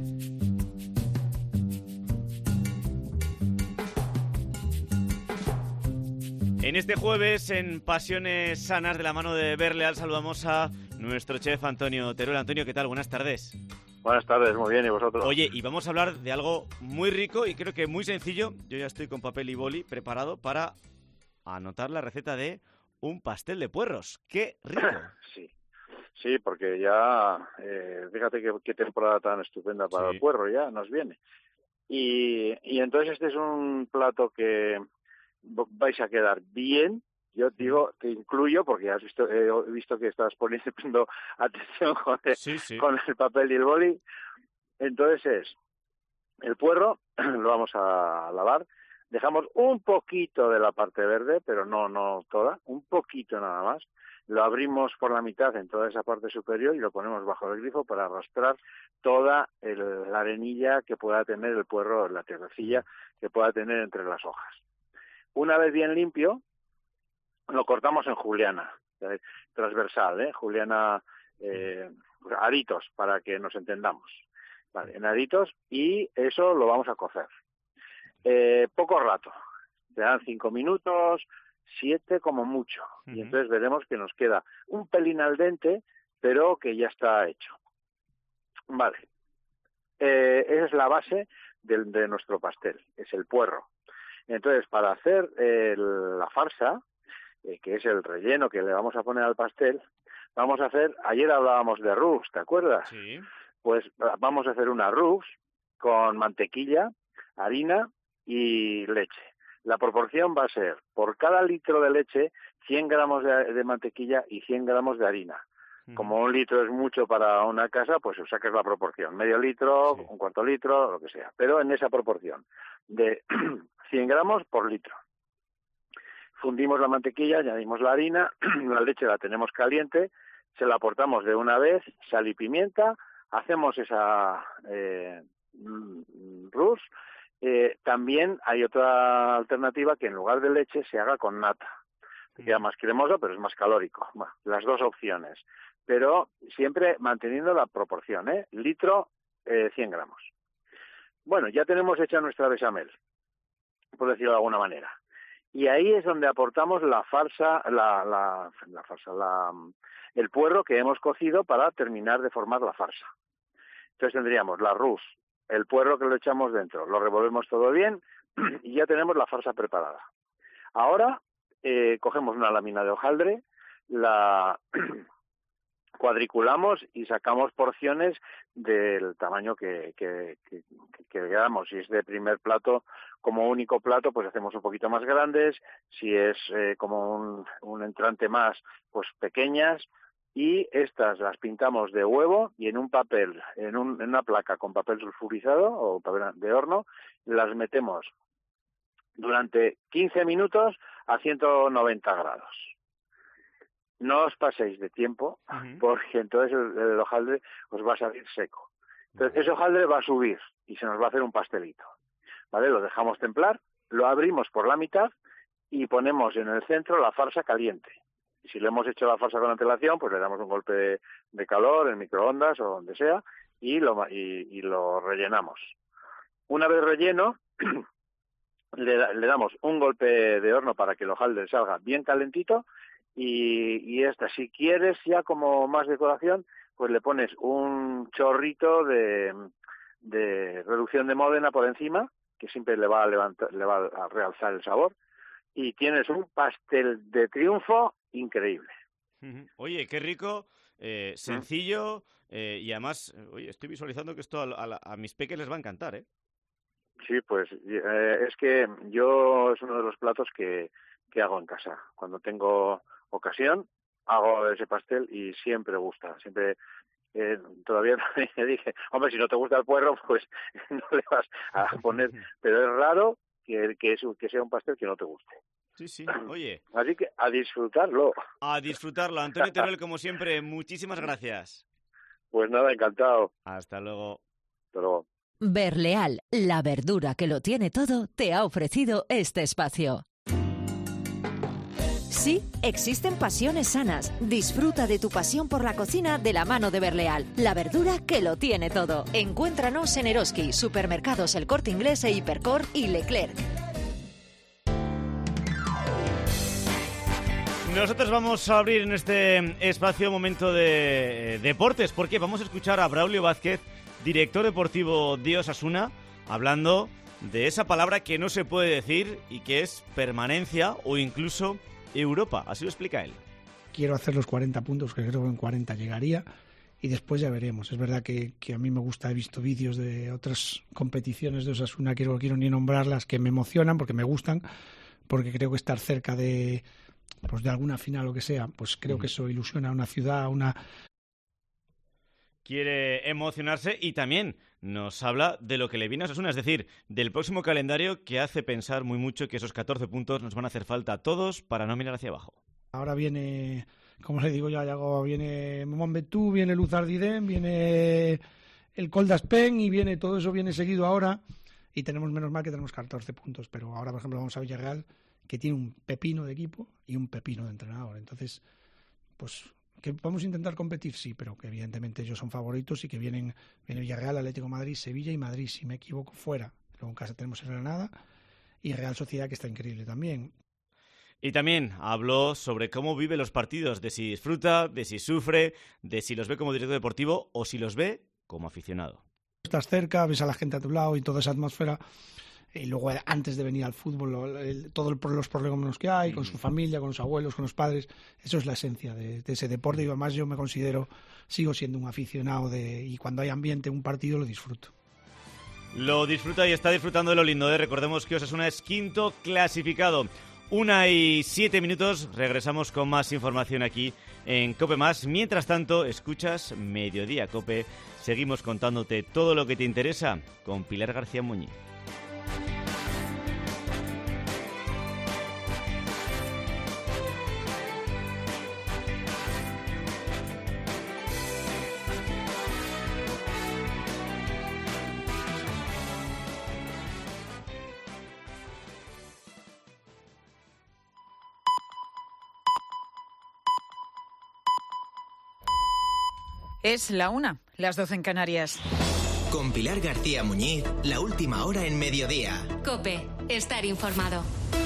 En este jueves, en Pasiones Sanas, de la mano de Berleal, saludamos a nuestro chef Antonio Teruel. Antonio, ¿qué tal? Buenas tardes. Buenas tardes, muy bien, ¿y vosotros? Oye, y vamos a hablar de algo muy rico y creo que muy sencillo. Yo ya estoy con papel y boli preparado para anotar la receta de un pastel de puerros. ¡Qué rico! Sí, porque ya, fíjate qué temporada tan estupenda para el puerro ya nos viene. Y entonces este es un plato que vais a quedar bien. Yo digo, te incluyo, porque has visto, he visto que estás poniendo atención con el papel y el boli. Entonces es el puerro, lo vamos a lavar. Dejamos un poquito de la parte verde, pero no toda, un poquito nada más. Lo abrimos por la mitad en toda esa parte superior y lo ponemos bajo el grifo para arrastrar toda la arenilla que pueda tener el puerro, la tierrecilla que pueda tener entre las hojas. Una vez bien limpio, lo cortamos en juliana, transversal, juliana, aritos, para que nos entendamos. Vale, en aritos, y eso lo vamos a cocer. Poco rato, te dan 5 minutos, 7 como mucho, y entonces veremos que nos queda un pelín al dente, pero que ya está hecho. Vale, esa es la base de nuestro pastel, es el puerro. Entonces, para hacer la farsa, que es el relleno que le vamos a poner al pastel, vamos a hacer, ayer hablábamos de roux, ¿te acuerdas? Sí. Pues vamos a hacer una roux con mantequilla, harina y leche. La proporción va a ser, por cada litro de leche, 100 gramos de mantequilla y 100 gramos de harina. Como 1 litro es mucho para una casa, pues sacas la proporción, medio litro, un cuarto litro, lo que sea, pero en esa proporción de 100 gramos por litro. Fundimos la mantequilla, añadimos la harina, la leche la tenemos caliente, se la aportamos de una vez, sal y pimienta, hacemos esa rus. También hay otra alternativa que en lugar de leche se haga con nata. Queda más cremoso, pero es más calórico. Bueno, las dos opciones. Pero siempre manteniendo la proporción, litro, 100 gramos. Bueno, ya tenemos hecha nuestra bechamel, por decirlo de alguna manera. Y ahí es donde aportamos la farsa, el puerro que hemos cocido para terminar de formar la farsa. Entonces tendríamos la rus, el puerro que lo echamos dentro, lo revolvemos todo bien y ya tenemos la farsa preparada. Ahora cogemos una lámina de hojaldre, la cuadriculamos y sacamos porciones del tamaño que queramos. Si es de primer plato, como único plato, pues hacemos un poquito más grandes. Si es como un entrante más, pues pequeñas. Y estas las pintamos de huevo y en un papel, en una placa con papel sulfurizado o papel de horno, las metemos durante 15 minutos a 190 grados. No os paséis de tiempo, porque entonces el hojaldre os va a salir seco. Entonces ese hojaldre va a subir y se nos va a hacer un pastelito. ¿Vale? Lo dejamos templar, lo abrimos por la mitad y ponemos en el centro la farsa caliente. Y si le hemos hecho la farsa con antelación, pues le damos un golpe de calor en microondas o donde sea y lo rellenamos. Una vez relleno, le damos un golpe de horno para que el hojaldre salga bien calentito y si quieres ya como más decoración, pues le pones un chorrito de reducción de Módena por encima, que siempre le va a realzar el sabor, y tienes un pastel de triunfo increíble. Oye, qué rico, sencillo, y además, oye, estoy visualizando que esto a mis peques les va a encantar, ¿eh? Sí, pues es que es uno de los platos que hago en casa. Cuando tengo ocasión, hago ese pastel y siempre gusta. Siempre todavía me dije, hombre, si no te gusta el puerro, pues no le vas a poner. Pero es raro que sea un pastel que no te guste. Sí, oye. Así que a disfrutarlo. A disfrutarlo. Antonio Teruel, como siempre, muchísimas gracias. Pues nada, encantado. Hasta luego. Hasta luego. Berleal, la verdura que lo tiene todo, te ha ofrecido este espacio. Sí, existen pasiones sanas. Disfruta de tu pasión por la cocina de la mano de Berleal, la verdura que lo tiene todo. Encuéntranos en Eroski, Supermercados El Corte Inglés e Hipercor y Leclerc. Nosotros vamos a abrir en este espacio un momento de deportes, porque vamos a escuchar a Braulio Vázquez, director deportivo de Osasuna, hablando de esa palabra que no se puede decir y que es permanencia o incluso Europa. Así lo explica él. Quiero hacer los 40 puntos, que creo que en 40 llegaría, y después ya veremos. Es verdad que a mí me gusta, he visto vídeos de otras competiciones de Osasuna, quiero ni nombrarlas, que me emocionan porque me gustan, porque creo que estar cerca de alguna final o que sea, pues creo que eso ilusiona a una ciudad, Quiere emocionarse y también nos habla de lo que le viene a Osasuna, es decir, del próximo calendario, que hace pensar muy mucho que esos 14 puntos nos van a hacer falta a todos para no mirar hacia abajo. Ahora viene, como le digo yo a Yago, viene Montbetú, viene Luzardiden, viene el Coldaspen y viene todo eso viene seguido ahora, y tenemos menos mal que tenemos 14 puntos, pero ahora por ejemplo vamos a Villarreal, que tiene un pepino de equipo y un pepino de entrenador. Entonces, pues que vamos a intentar competir, sí, pero que evidentemente ellos son favoritos y que viene Villarreal, Atlético de Madrid, Sevilla y Madrid, si me equivoco, fuera. Luego en casa tenemos el Granada y Real Sociedad, que está increíble también. Y también habló sobre cómo vive los partidos, de si disfruta, de si sufre, de si los ve como director deportivo o si los ve como aficionado. Estás cerca, ves a la gente a tu lado y toda esa atmósfera. Y luego antes de venir al fútbol, todos los problemas que hay, con su familia, con los abuelos, con los padres, eso es la esencia de ese deporte. Y además yo sigo siendo un aficionado y cuando hay ambiente, un partido, lo disfruto. Lo disfruta y está disfrutando de lo lindo, ¿eh? Recordemos que Osasuna es quinto clasificado. 1:07, regresamos con más información aquí en COPE+. Mientras tanto, escuchas Mediodía COPE. Seguimos contándote todo lo que te interesa con Pilar García Muñiz. Es la 1, las 12 en Canarias. Con Pilar García Muñiz, la última hora en Mediodía. COPE, estar informado.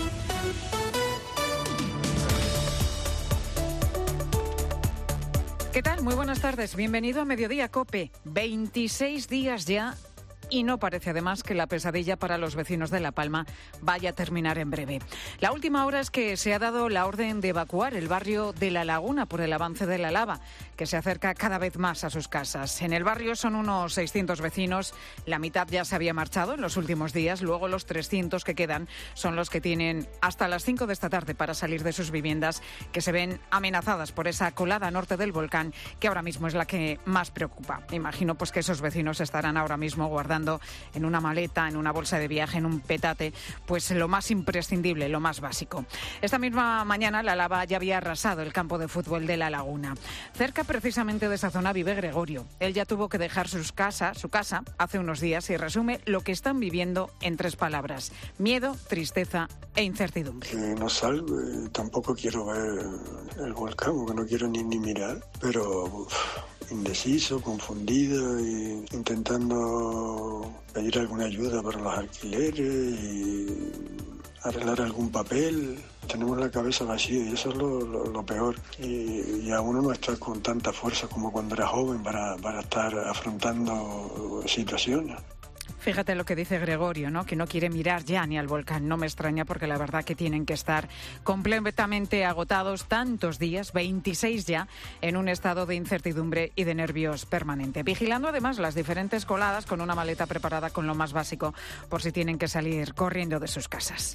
¿Qué tal? Muy buenas tardes. Bienvenido a Mediodía COPE. 26 días ya. Y no parece además que la pesadilla para los vecinos de La Palma vaya a terminar en breve. La última hora es que se ha dado la orden de evacuar el barrio de La Laguna por el avance de la lava, que se acerca cada vez más a sus casas. En el barrio son unos 600 vecinos, la mitad ya se había marchado en los últimos días, luego los 300 que quedan son los que tienen hasta las 5 de esta tarde para salir de sus viviendas, que se ven amenazadas por esa colada norte del volcán, que ahora mismo es la que más preocupa. Imagino pues que esos vecinos estarán ahora mismo guardando en una maleta, en una bolsa de viaje, en un petate, pues lo más imprescindible, lo más básico. Esta misma mañana la lava ya había arrasado el campo de fútbol de La Laguna. Cerca precisamente de esa zona vive Gregorio. Él ya tuvo que dejar su casa hace unos días y resume lo que están viviendo en 3 palabras: miedo, tristeza e incertidumbre. No salgo, tampoco quiero ver el volcán, porque no quiero ni mirar, pero indeciso, confundido, y intentando pedir alguna ayuda para los alquileres y arreglar algún papel. Tenemos la cabeza vacía y eso es lo peor. Y a uno no está con tanta fuerza como cuando era joven para estar afrontando situaciones. Fíjate lo que dice Gregorio, ¿no? Que no quiere mirar ya ni al volcán. No me extraña, porque la verdad que tienen que estar completamente agotados tantos días, 26 ya, en un estado de incertidumbre y de nervios permanente. Vigilando además las diferentes coladas con una maleta preparada con lo más básico por si tienen que salir corriendo de sus casas.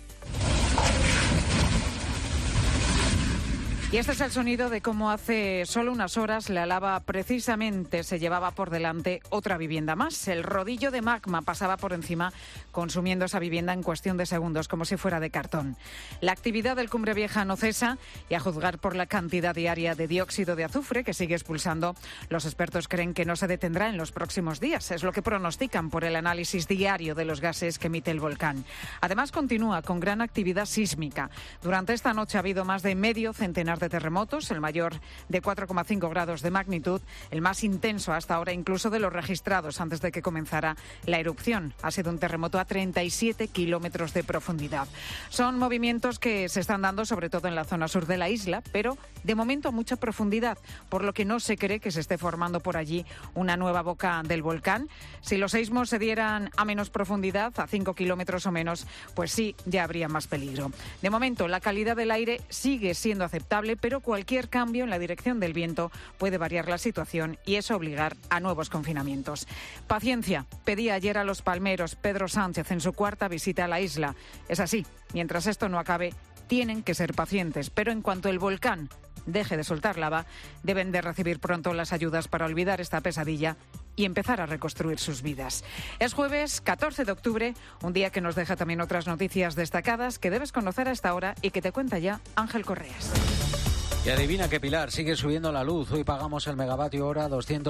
Y este es el sonido de cómo hace solo unas horas la lava precisamente se llevaba por delante otra vivienda más. El rodillo de magma pasaba por encima, consumiendo esa vivienda en cuestión de segundos, como si fuera de cartón. La actividad del Cumbre Vieja no cesa y, a juzgar por la cantidad diaria de dióxido de azufre que sigue expulsando, los expertos creen que no se detendrá en los próximos días. Es lo que pronostican por el análisis diario de los gases que emite el volcán. Además, continúa con gran actividad sísmica. Durante esta noche ha habido más de medio centenar de terremotos, el mayor de 4,5 grados de magnitud, el más intenso hasta ahora incluso de los registrados antes de que comenzara la erupción. Ha sido un terremoto a 37 kilómetros de profundidad. Son movimientos que se están dando sobre todo en la zona sur de la isla, pero de momento a mucha profundidad, por lo que no se cree que se esté formando por allí una nueva boca del volcán. Si los seísmos se dieran a menos profundidad, a 5 kilómetros o menos, pues sí, ya habría más peligro. De momento, la calidad del aire sigue siendo aceptable, pero cualquier cambio en la dirección del viento puede variar la situación y eso obligar a nuevos confinamientos. Paciencia, pedía ayer a los palmeros Pedro Sánchez en su 4ª visita a la isla. Es así, mientras esto no acabe, tienen que ser pacientes, pero en cuanto el volcán deje de soltar lava, deben de recibir pronto las ayudas para olvidar esta pesadilla y empezar a reconstruir sus vidas. Es jueves 14 de octubre, un día que nos deja también otras noticias destacadas que debes conocer a esta hora y que te cuenta ya Ángel Correas. Y adivina que, Pilar, sigue subiendo la luz. Hoy pagamos el megavatio hora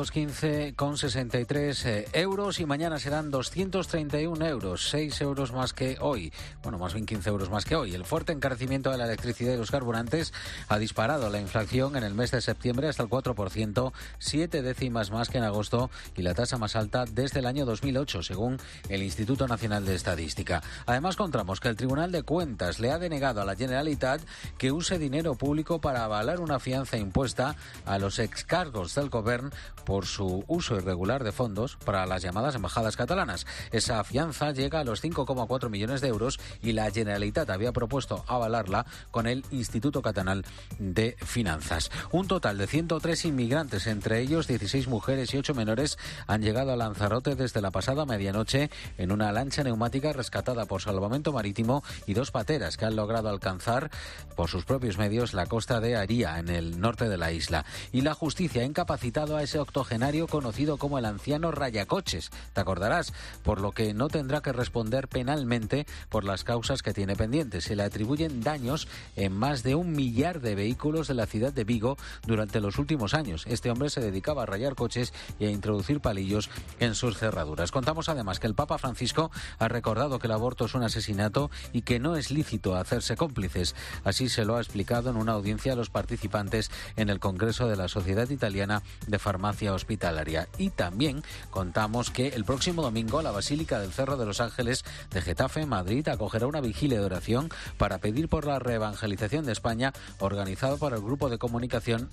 215,63 euros y mañana serán 231 euros, 6 euros más que hoy. Bueno, más bien 15 euros más que hoy. El fuerte encarecimiento de la electricidad y los carburantes ha disparado la inflación en el mes de septiembre hasta el 4%, 7 décimas más que en agosto y la tasa más alta desde el año 2008, según el Instituto Nacional de Estadística. Además, contamos que el Tribunal de Cuentas le ha denegado a la Generalitat que use dinero público para avalar una fianza impuesta a los excargos del Govern por su uso irregular de fondos para las llamadas embajadas catalanas. Esa fianza llega a los 5,4 millones de euros y la Generalitat había propuesto avalarla con el Instituto Catalán de Finanzas. Un total de 103 inmigrantes, entre ellos 16 mujeres y 8 menores, han llegado a Lanzarote desde la pasada medianoche en una lancha neumática rescatada por Salvamento Marítimo y 2 pateras que han logrado alcanzar por sus propios medios la costa de Arica Almería, en el norte de la isla. Y la justicia ha incapacitado a ese octogenario conocido como el anciano rayacoches, te acordarás, por lo que no tendrá que responder penalmente por las causas que tiene pendientes. Se le atribuyen daños en más de 1 millar de vehículos de la ciudad de Vigo durante los últimos años. Este hombre se dedicaba a rayar coches y a introducir palillos en sus cerraduras. Contamos además que el Papa Francisco ha recordado que el aborto es un asesinato y que no es lícito hacerse cómplices. Así se lo ha explicado en una audiencia a los participantes en el Congreso de la Sociedad Italiana de Farmacia Hospitalaria. Y también contamos que el próximo domingo la Basílica del Cerro de los Ángeles de Getafe, Madrid, acogerá una vigilia de oración para pedir por la reevangelización de España, organizado por el grupo de comunicación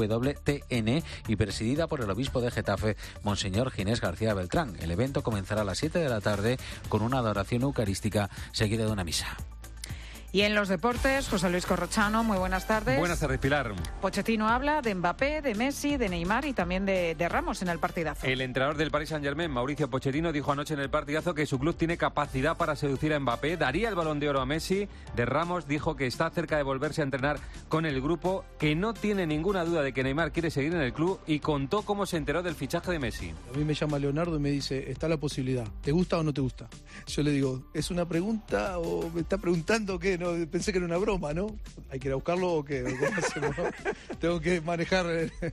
EWTN y presidida por el obispo de Getafe, Monseñor Ginés García Beltrán. El evento comenzará a las 7 de la tarde con una adoración eucarística seguida de una misa. Y en los deportes, José Luis Corrochano, muy buenas tardes. Buenas tardes, Pilar. Pochettino habla de Mbappé, de Messi, de Neymar y también de Ramos en el partidazo. El entrenador del Paris Saint-Germain, Mauricio Pochettino, dijo anoche en el partidazo que su club tiene capacidad para seducir a Mbappé, daría el Balón de Oro a Messi. De Ramos dijo que está cerca de volverse a entrenar con el grupo, que no tiene ninguna duda de que Neymar quiere seguir en el club y contó cómo se enteró del fichaje de Messi. A mí me llama Leonardo y me dice, está la posibilidad, ¿te gusta o no te gusta? Yo le digo, ¿es una pregunta o me está preguntando qué? No, pensé que era una broma, ¿no? ¿Hay que ir a buscarlo o qué? ¿Cómo hacemos, no? Tengo que manejar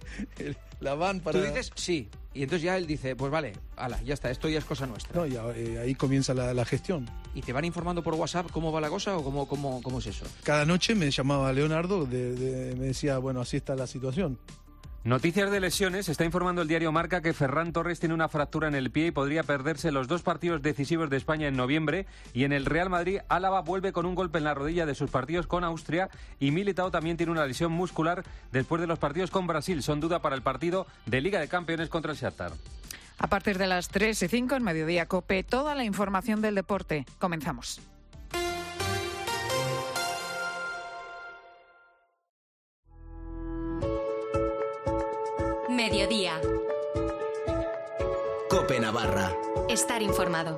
la van para... Tú dices sí, y entonces ya él dice, pues vale, ala, ya está, esto ya es cosa nuestra. No, y ahí comienza la gestión. ¿Y te van informando por WhatsApp cómo va la cosa o cómo es eso? Cada noche me llamaba Leonardo, me decía, bueno, así está la situación. Noticias de lesiones. Está informando el diario Marca que Ferran Torres tiene una fractura en el pie y podría perderse los 2 partidos decisivos de España en noviembre. Y en el Real Madrid, Álava vuelve con un golpe en la rodilla de sus partidos con Austria y Militao también tiene una lesión muscular después de los partidos con Brasil. Son duda para el partido de Liga de Campeones contra el Shakhtar. A partir de las 3:05 en Mediodía COPE, toda la información del deporte. Comenzamos. Mediodía. COPE Navarra. Estar informado.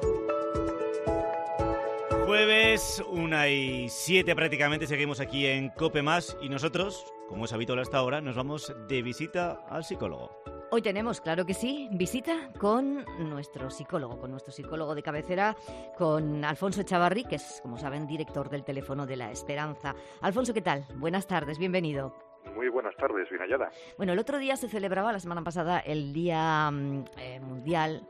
Jueves, 1:07 prácticamente, seguimos aquí en COPE Más y nosotros, como es habitual hasta ahora, nos vamos de visita al psicólogo. Hoy tenemos, claro que sí, visita con nuestro psicólogo de cabecera, con Alfonso Echavarri, que es, como saben, director del Teléfono de la Esperanza. Alfonso, ¿qué tal? Buenas tardes, bienvenido. Muy buenas tardes, bien hallada. Bueno, el otro día se celebraba, la semana pasada, el Día Mundial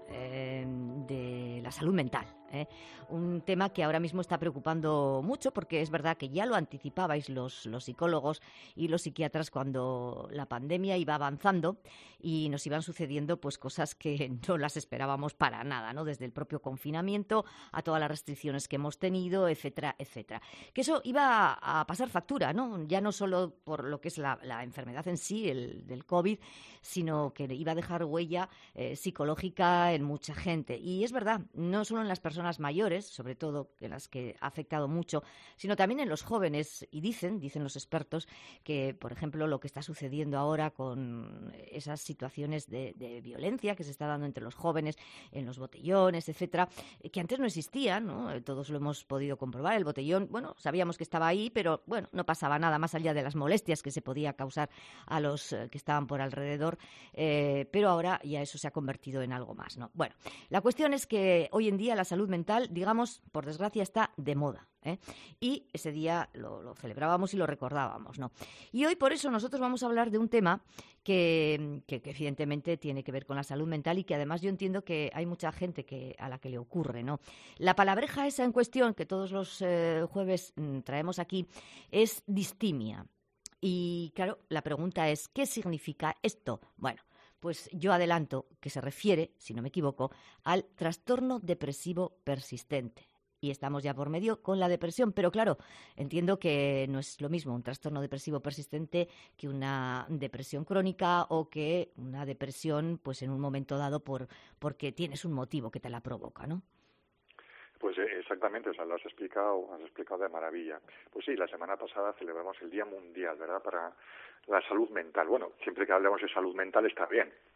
de la Salud Mental. Un tema que ahora mismo está preocupando mucho porque es verdad que ya lo anticipabais los psicólogos y los psiquiatras cuando la pandemia iba avanzando y nos iban sucediendo pues cosas que no las esperábamos para nada, ¿no? Desde el propio confinamiento a todas las restricciones que hemos tenido, etcétera, etcétera. Que eso iba a pasar factura, ¿no? Ya no solo por lo que es la enfermedad en sí, del COVID, sino que iba a dejar huella psicológica en mucha gente. Y es verdad, no solo en las personas mayores, sobre todo en las que ha afectado mucho, sino también en los jóvenes. Y dicen los expertos, que, por ejemplo, lo que está sucediendo ahora con esas situaciones de violencia que se está dando entre los jóvenes, en los botellones, etcétera, que antes no existían, ¿no? Todos lo hemos podido comprobar. El botellón, bueno, sabíamos que estaba ahí, pero, bueno, no pasaba nada más allá de las molestias que se podía causar a los que estaban por alrededor, pero ahora ya eso se ha convertido en algo más, ¿no? Bueno, la cuestión es que hoy en día la salud mental, digamos, por desgracia, está de moda, y ese día lo celebrábamos y lo recordábamos, ¿no? Y hoy por eso nosotros vamos a hablar de un tema que evidentemente tiene que ver con la salud mental y que además yo entiendo que hay mucha gente a la que le ocurre, ¿no? La palabreja esa en cuestión que todos los jueves traemos aquí es distimia. Y claro, la pregunta es, ¿qué significa esto? Bueno, pues yo adelanto que se refiere, si no me equivoco, al trastorno depresivo persistente. Y estamos ya por medio con la depresión, pero claro, entiendo que no es lo mismo un trastorno depresivo persistente que una depresión crónica o que una depresión pues en un momento dado porque tienes un motivo que te la provoca, ¿no? Pues exactamente, o sea, lo has explicado de maravilla. Pues sí, la semana pasada celebramos el Día Mundial, ¿verdad?, para la salud mental. Bueno, siempre que hablamos de salud mental está bien,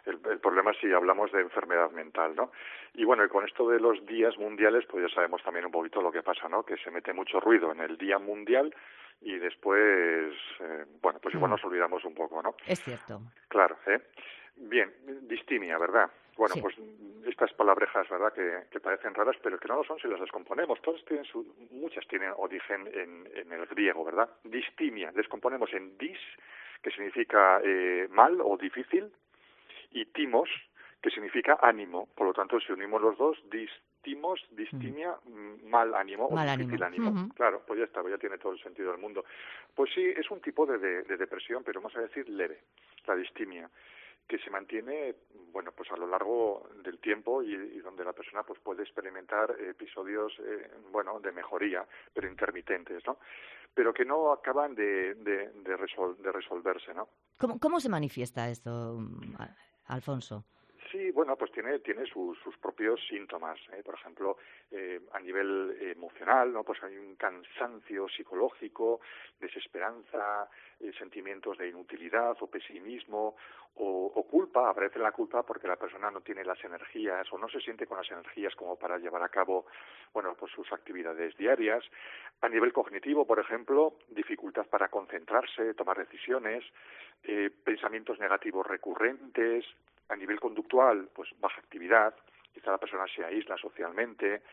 El problema es si hablamos de enfermedad mental, ¿no? Y bueno, y con esto de los días mundiales, pues ya sabemos también un poquito lo que pasa, ¿no? Que se mete mucho ruido en el Día Mundial y después, bueno, pues igual nos olvidamos un poco, ¿no? Es cierto. Claro, Bien, distimia, ¿verdad? Bueno, pues estas palabrejas, ¿verdad?, que parecen raras, pero que no lo son si las descomponemos. Muchas tienen origen en el griego, ¿verdad? Distimia, descomponemos en dis, que significa mal o difícil, y timos, que significa ánimo. Por lo tanto, si unimos los dos, distimia, mal ánimo o difícil ánimo. Claro, pues ya está, ya tiene todo el sentido del mundo. Pues sí, es un tipo de depresión, pero vamos a decir leve, la distimia, que se mantiene, bueno, pues a lo largo del tiempo y donde la persona pues puede experimentar episodios, bueno, de mejoría, pero intermitentes, ¿no? Pero que no acaban de resolverse, ¿no? ¿Cómo se manifiesta esto, Alfonso? Sí, bueno, pues tiene sus propios síntomas, por ejemplo, a nivel emocional, ¿no? Pues hay un cansancio psicológico, desesperanza, sentimientos de inutilidad o pesimismo o culpa. Aparece la culpa porque la persona no tiene las energías o no se siente con las energías como para llevar a cabo, bueno, pues sus actividades diarias. A nivel cognitivo, por ejemplo, dificultad para concentrarse, tomar decisiones, pensamientos negativos recurrentes. A nivel conductual, pues baja actividad, quizá la persona se aísla socialmente,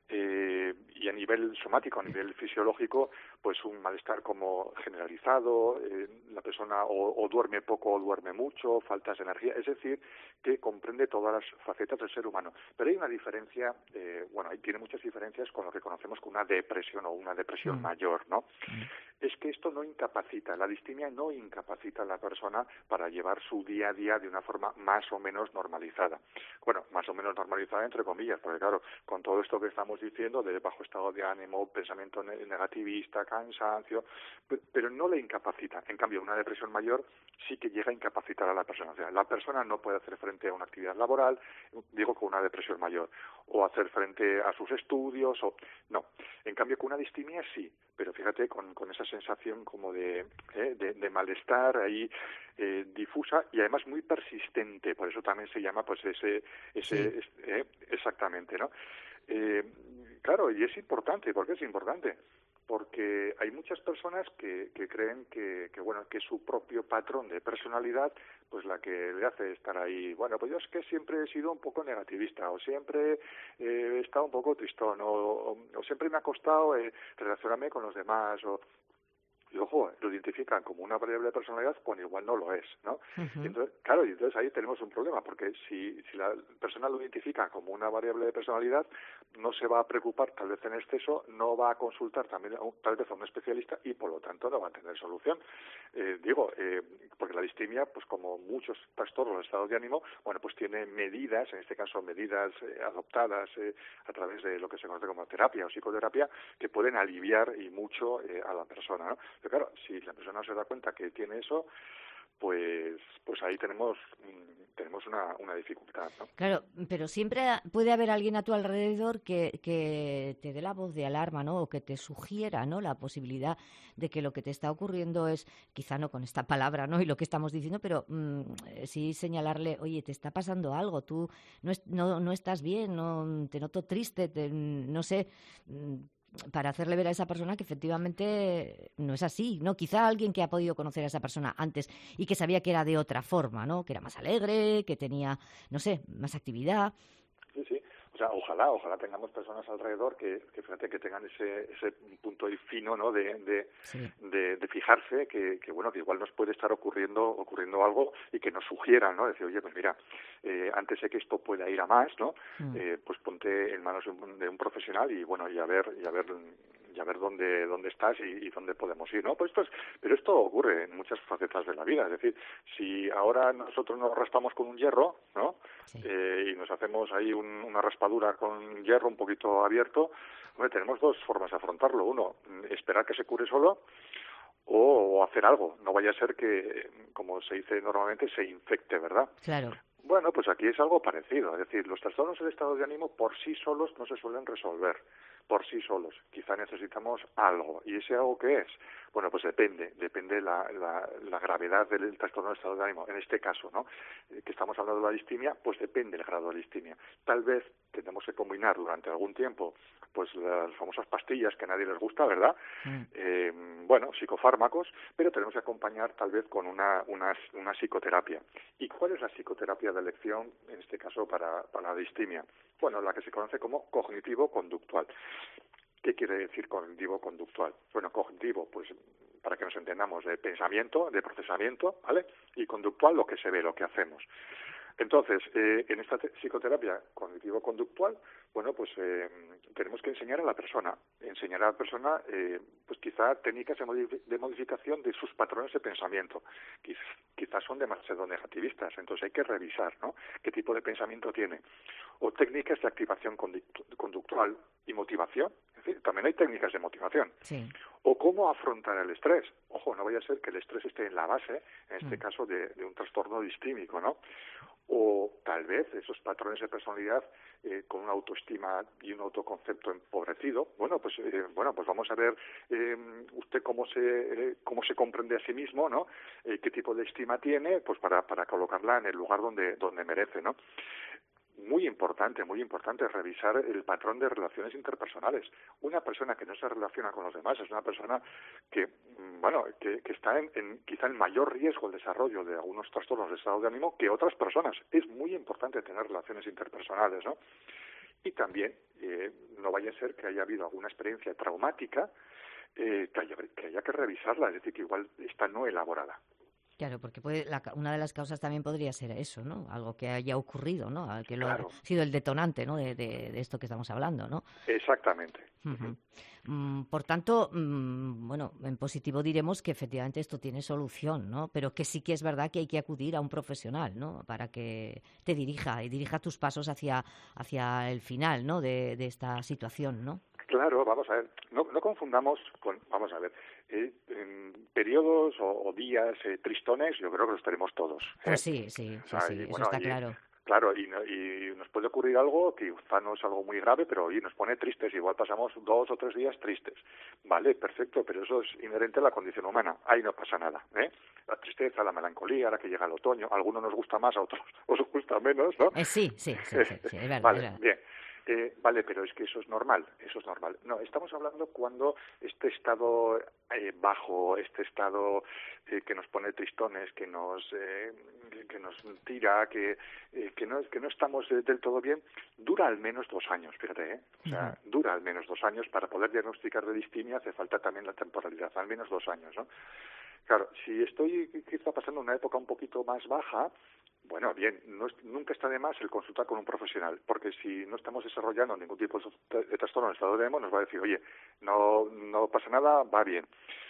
y a nivel somático, a nivel fisiológico, pues un malestar como generalizado, la persona o duerme poco o duerme mucho, faltas de energía, es decir, que comprende todas las facetas del ser humano. Pero hay una diferencia, bueno, tiene muchas diferencias con lo que conocemos como una depresión o una depresión mayor, ¿no? Es que esto no incapacita, la distimia no incapacita a la persona para llevar su día a día de una forma más o menos normalizada. Bueno, más o menos normalizada entre comillas, porque claro, con todo esto que estamos diciendo, de bajo estado de ánimo, pensamiento negativista, cansancio, pero no le incapacita. En cambio, una depresión mayor sí que llega a incapacitar a la persona. O sea, la persona no puede hacer frente a una actividad laboral, digo con una depresión mayor, o hacer frente a sus estudios, o no. En cambio, con una distimia sí, pero fíjate, con esa sensación como de malestar ahí difusa y además muy persistente, por eso también se llama pues exactamente, ¿no? Claro, y es importante. ¿Por qué es importante? Porque hay muchas personas que creen que bueno, que su propio patrón de personalidad pues la que le hace estar ahí, bueno, pues yo es que siempre he sido un poco negativista, o siempre he estado un poco tristón, o siempre me ha costado relacionarme con los demás, y ojo, lo identifican como una variable de personalidad cuando igual no lo es, ¿no? Y entonces, claro, y entonces ahí tenemos un problema, porque si la persona lo identifica como una variable de personalidad, no se va a preocupar tal vez en exceso, no va a consultar también tal vez a un especialista y por lo tanto no va a tener solución. Porque la distimia, pues como muchos trastornos del estado de ánimo, bueno, pues tiene medidas, en este caso medidas adoptadas a través de lo que se conoce como terapia o psicoterapia, que pueden aliviar y mucho a la persona, ¿no? Pero claro, si la persona se da cuenta que tiene eso, pues ahí tenemos una dificultad, ¿no? Claro, pero siempre puede haber alguien a tu alrededor que te dé la voz de alarma, ¿no? O que te sugiera, ¿no? La posibilidad de que lo que te está ocurriendo es, quizá no con esta palabra, ¿no? Y lo que estamos diciendo, pero sí señalarle, oye, te está pasando algo, tú no estás bien, no te noto triste, no sé, para hacerle ver a esa persona que efectivamente no es así, ¿no? Quizá alguien que ha podido conocer a esa persona antes y que sabía que era de otra forma, ¿no? Que era más alegre, que tenía, no sé, más actividad. Sí, sí. O sea, ojalá tengamos personas alrededor que fíjate, que tengan ese punto fino, ¿no? De fijarse que bueno, que igual nos puede estar ocurriendo algo y que nos sugieran, ¿no? Decir, oye, pues mira, antes de que esto pueda ir a más, ¿no? Pues ponte en manos de un profesional y bueno, y a ver dónde estás y dónde podemos ir, ¿no? Pues pero esto ocurre en muchas facetas de la vida. Es decir, si ahora nosotros nos raspamos con un hierro, ¿no? Y nos hacemos ahí una raspadura con hierro un poquito abierto, bueno, tenemos dos formas de afrontarlo. Uno, esperar que se cure solo, o hacer algo. No vaya a ser que, como se dice normalmente, se infecte, ¿verdad? Claro. Bueno, pues aquí es algo parecido. Es decir, los trastornos del estado de ánimo por sí solos no se suelen resolver. Por sí solos. Quizá necesitamos algo. ¿Y ese algo qué es? Bueno, pues depende la gravedad del trastorno del estado de ánimo. En este caso, ¿no? Que estamos hablando de la distimia, pues depende el grado de distimia. Tal vez tendremos que combinar durante algún tiempo pues las famosas pastillas que a nadie les gusta, ¿verdad? Psicofármacos, pero tenemos que acompañar tal vez con una psicoterapia. ¿Y cuál es la psicoterapia de elección, en este caso, para la distimia? Bueno, la que se conoce como cognitivo-conductual. ¿Qué quiere decir cognitivo-conductual? Bueno, cognitivo, pues para que nos entendamos, de pensamiento, de procesamiento, ¿vale? Y conductual, lo que se ve, lo que hacemos. Entonces, en esta psicoterapia cognitivo-conductual, bueno, pues tenemos que enseñar a la persona, pues quizá técnicas de modificación de sus patrones de pensamiento. Quizás son demasiado negativistas, entonces hay que revisar, ¿no? ¿Qué tipo de pensamiento tiene? O técnicas de activación conductual y motivación. Es decir, también hay técnicas de motivación. Sí. O cómo afrontar el estrés. Ojo, no vaya a ser que el estrés esté en la base, en este caso, de un trastorno distímico, ¿no? O tal vez esos patrones de personalidad con una autoestima y un autoconcepto empobrecido. Bueno, pues vamos a ver usted cómo se comprende a sí mismo, ¿no? Qué tipo de estima tiene, pues para colocarla en el lugar donde merece, ¿no? Muy importante revisar el patrón de relaciones interpersonales. Una persona que no se relaciona con los demás es una persona que está quizá en mayor riesgo el desarrollo de algunos trastornos de estado de ánimo que otras personas. Es muy importante tener relaciones interpersonales, ¿no? Y también no vaya a ser que haya habido alguna experiencia traumática que haya que revisarla, es decir, que igual está no elaborada. Claro, porque una de las causas también podría ser eso, ¿no? Algo que haya ocurrido, ¿no? Que lo ha sido el detonante, ¿no? De esto que estamos hablando, ¿no? Exactamente. Por tanto, en positivo diremos que efectivamente esto tiene solución, ¿no? Pero que sí que es verdad que hay que acudir a un profesional, ¿no? Para que te dirija tus pasos hacia el final, ¿no? De esta situación, ¿no? Claro, vamos a ver, no confundamos con, en periodos o días tristones, yo creo que los tenemos todos. Pues sí, eso está claro. Claro, y nos puede ocurrir algo que quizá no es algo muy grave, pero nos pone tristes, igual pasamos 2 o 3 días tristes. Vale, perfecto, pero eso es inherente a la condición humana, ahí no pasa nada, ¿eh? La tristeza, la melancolía, ahora que llega el otoño, a algunos nos gusta más, a otros os gusta menos, ¿no? Sí, es verdad. Vale, bien. Vale, pero es que eso es normal. No, estamos hablando cuando este estado bajo, este estado que nos pone tristones, que nos tira, que no estamos del todo bien, dura al menos 2 años, fíjate, O sea, dura al menos 2 años. Para poder diagnosticar de distimia hace falta también la temporalidad, al menos 2 años, ¿no? Claro, si estoy quizá pasando una época un poquito más baja, bueno, bien, nunca está de más el consultar con un profesional, porque si no estamos desarrollando ningún tipo de trastorno en el estado de ánimo, nos va a decir, oye, no pasa nada, va bien.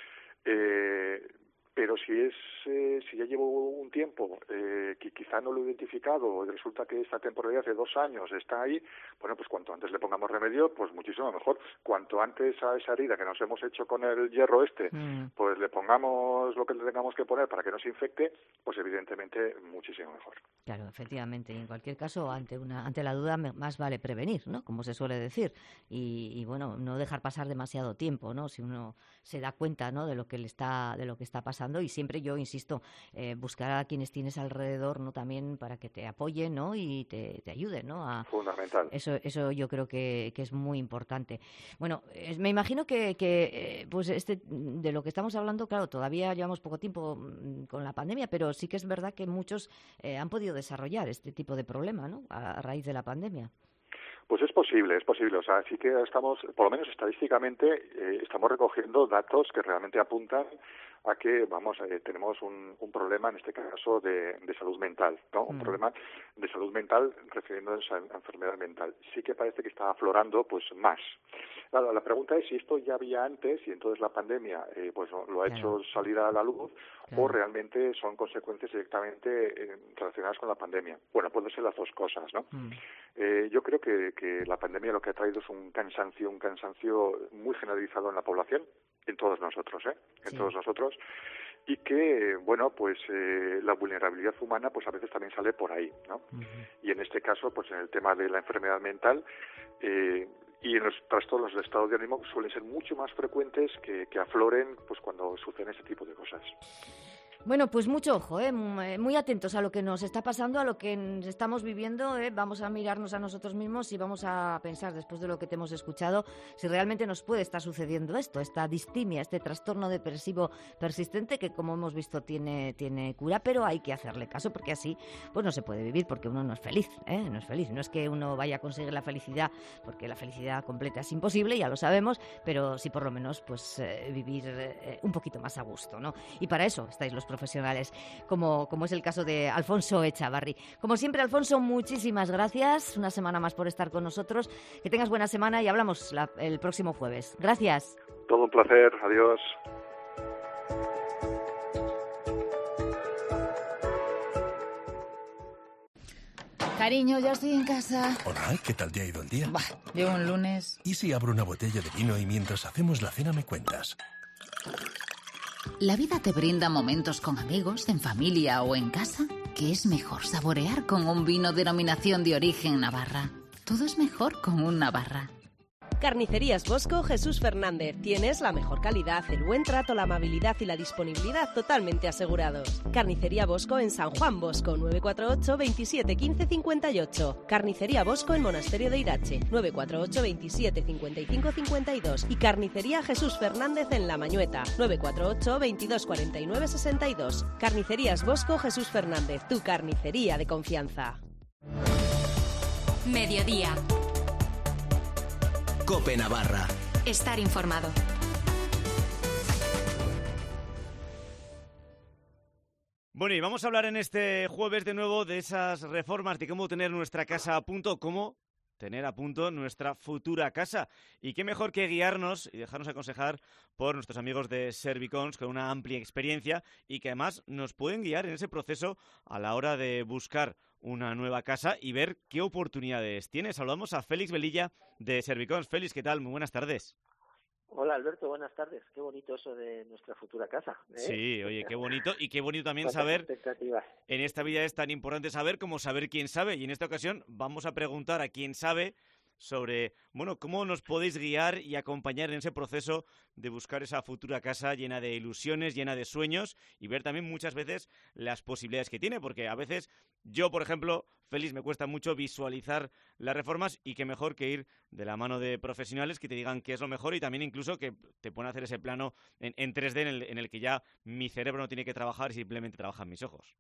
Pero si ya llevo un tiempo que quizá no lo he identificado y resulta que esta temporalidad de 2 años está ahí, bueno, pues cuanto antes le pongamos remedio, pues muchísimo mejor. Cuanto antes a esa herida que nos hemos hecho con el hierro pues le pongamos lo que le tengamos que poner para que no se infecte, pues evidentemente muchísimo mejor. Claro, efectivamente. Y en cualquier caso, ante la duda, más vale prevenir, ¿no? Como se suele decir. Y bueno, no dejar pasar demasiado tiempo, ¿no? Si uno se da cuenta, ¿no? de lo que está pasando. Y siempre yo insisto, buscar a quienes tienes alrededor, ¿no? También para que te apoyen, ¿no? Y te ayuden, ¿no? Fundamental. Eso yo creo que es muy importante. Bueno, me imagino que pues de lo que estamos hablando, claro, todavía llevamos poco tiempo con la pandemia, pero sí que es verdad que muchos han podido desarrollar este tipo de problema, ¿no? A raíz de la pandemia. Pues es posible. O sea, sí que estamos, por lo menos estadísticamente, estamos recogiendo datos que realmente apuntan a que, tenemos un problema, en este caso, de salud mental, ¿no? Un problema de salud mental refiriéndonos a enfermedad mental. Sí que parece que está aflorando, pues, más. Claro, la pregunta es si esto ya había antes y entonces la pandemia, pues, lo ha hecho salir a la luz, o realmente son consecuencias directamente relacionadas con la pandemia. Bueno, pueden ser las dos cosas, ¿no? Yo creo que la pandemia lo que ha traído es un cansancio muy generalizado en la población, en todos nosotros, todos nosotros. y que, bueno, pues la vulnerabilidad humana pues a veces también sale por ahí, ¿no? Y en este caso, pues en el tema de la enfermedad mental y en los trastornos del estado de ánimo suelen ser mucho más frecuentes que afloren pues cuando suceden ese tipo de cosas. Bueno, pues mucho ojo, muy atentos a lo que nos está pasando, a lo que estamos viviendo. Vamos a mirarnos a nosotros mismos y vamos a pensar, después de lo que te hemos escuchado, si realmente nos puede estar sucediendo esto, esta distimia, este trastorno depresivo persistente que, como hemos visto, tiene cura, pero hay que hacerle caso porque así pues no se puede vivir, porque uno no es feliz, no es feliz. No es que uno vaya a conseguir la felicidad, porque la felicidad completa es imposible, ya lo sabemos, pero sí por lo menos pues vivir un poquito más a gusto, ¿no? Y para eso estáis los profesionales, como es el caso de Alfonso Echavarri. Como siempre, Alfonso, muchísimas gracias. Una semana más por estar con nosotros. Que tengas buena semana y hablamos el próximo jueves. Gracias. Todo un placer. Adiós. Cariño, ya estoy en casa. Hola, ¿qué tal te ha ido el día? Llevo un lunes. ¿Y si abro una botella de vino y mientras hacemos la cena me cuentas? La vida te brinda momentos con amigos, en familia o en casa, que es mejor saborear con un vino denominación de origen Navarra. Todo es mejor con un Navarra. Carnicerías Bosco Jesús Fernández. Tienes la mejor calidad, el buen trato, la amabilidad y la disponibilidad totalmente asegurados. Carnicería Bosco en San Juan Bosco, 948 27 15 58. Carnicería Bosco en Monasterio de Irache, 948 27 55 52. Y Carnicería Jesús Fernández en La Mañueta, 948 22 49 62. Carnicerías Bosco Jesús Fernández, tu carnicería de confianza. Mediodía. COPE Navarra. Estar informado. Bueno, y vamos a hablar en este jueves de nuevo de esas reformas, de cómo tener nuestra casa a punto, cómo tener a punto nuestra futura casa. Y qué mejor que guiarnos y dejarnos aconsejar por nuestros amigos de Servicons con una amplia experiencia y que además nos pueden guiar en ese proceso a la hora de buscar una nueva casa y ver qué oportunidades tiene. Saludamos a Félix Velilla de Servicons. Félix, ¿qué tal? Muy buenas tardes. Hola Alberto, buenas tardes. Qué bonito eso de nuestra futura casa, ¿eh? Sí, oye, qué bonito. Y qué bonito también saber, en esta vida es tan importante saber como saber quién sabe. Y en esta ocasión vamos a preguntar a quién sabe sobre, bueno, cómo nos podéis guiar y acompañar en ese proceso de buscar esa futura casa llena de ilusiones, llena de sueños y ver también muchas veces las posibilidades que tiene, porque a veces yo, por ejemplo, Félix, me cuesta mucho visualizar las reformas y qué mejor que ir de la mano de profesionales que te digan qué es lo mejor y también incluso que te puedan hacer ese plano en 3D en el que ya mi cerebro no tiene que trabajar y simplemente trabajan mis ojos.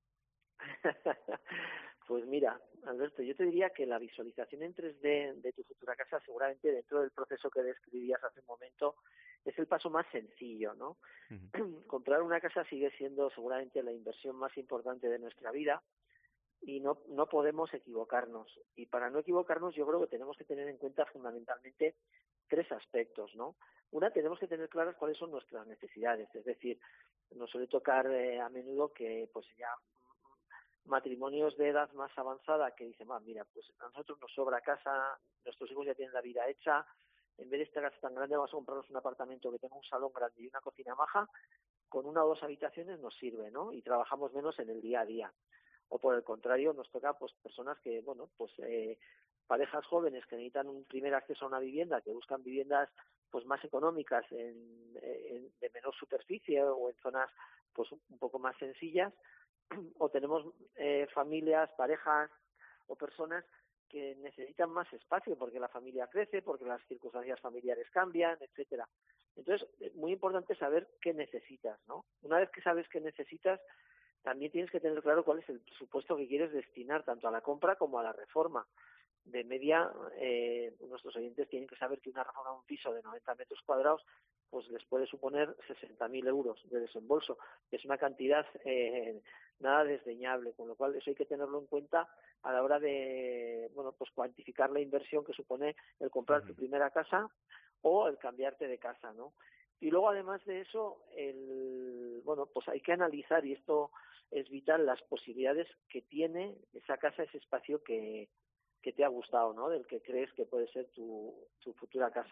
Pues mira, Alberto, yo te diría que la visualización en 3D de tu futura casa, seguramente dentro del proceso que describías hace un momento, es el paso más sencillo, ¿no? Comprar una casa sigue siendo seguramente la inversión más importante de nuestra vida y no podemos equivocarnos. Y para no equivocarnos yo creo que tenemos que tener en cuenta fundamentalmente 3 aspectos, ¿no? Una, tenemos que tener claras cuáles son nuestras necesidades, es decir, nos suele tocar a menudo que pues ya matrimonios de edad más avanzada que dicen, mira, pues a nosotros nos sobra casa, nuestros hijos ya tienen la vida hecha, en vez de esta casa tan grande vamos a comprarnos un apartamento que tenga un salón grande y una cocina maja, con 1 o 2 habitaciones nos sirve, ¿no? Y trabajamos menos en el día a día. O por el contrario, nos toca pues personas que, bueno, pues parejas jóvenes que necesitan un primer acceso a una vivienda, que buscan viviendas pues más económicas de menor superficie o en zonas pues un poco más sencillas, o tenemos familias, parejas o personas que necesitan más espacio porque la familia crece, porque las circunstancias familiares cambian, etcétera. Entonces, es muy importante saber qué necesitas, ¿no? Una vez que sabes qué necesitas, también tienes que tener claro cuál es el presupuesto que quieres destinar tanto a la compra como a la reforma. De media, nuestros oyentes tienen que saber que una reforma de un piso de 90 metros cuadrados pues les puede suponer 60.000 euros de desembolso. Es una cantidad nada desdeñable, con lo cual eso hay que tenerlo en cuenta a la hora de pues cuantificar la inversión que supone el comprar tu primera casa o el cambiarte de casa, ¿no? Y luego, además de eso, pues hay que analizar, y esto es vital, las posibilidades que tiene esa casa, ese espacio que te ha gustado, ¿no? Del que crees que puede ser tu futura casa.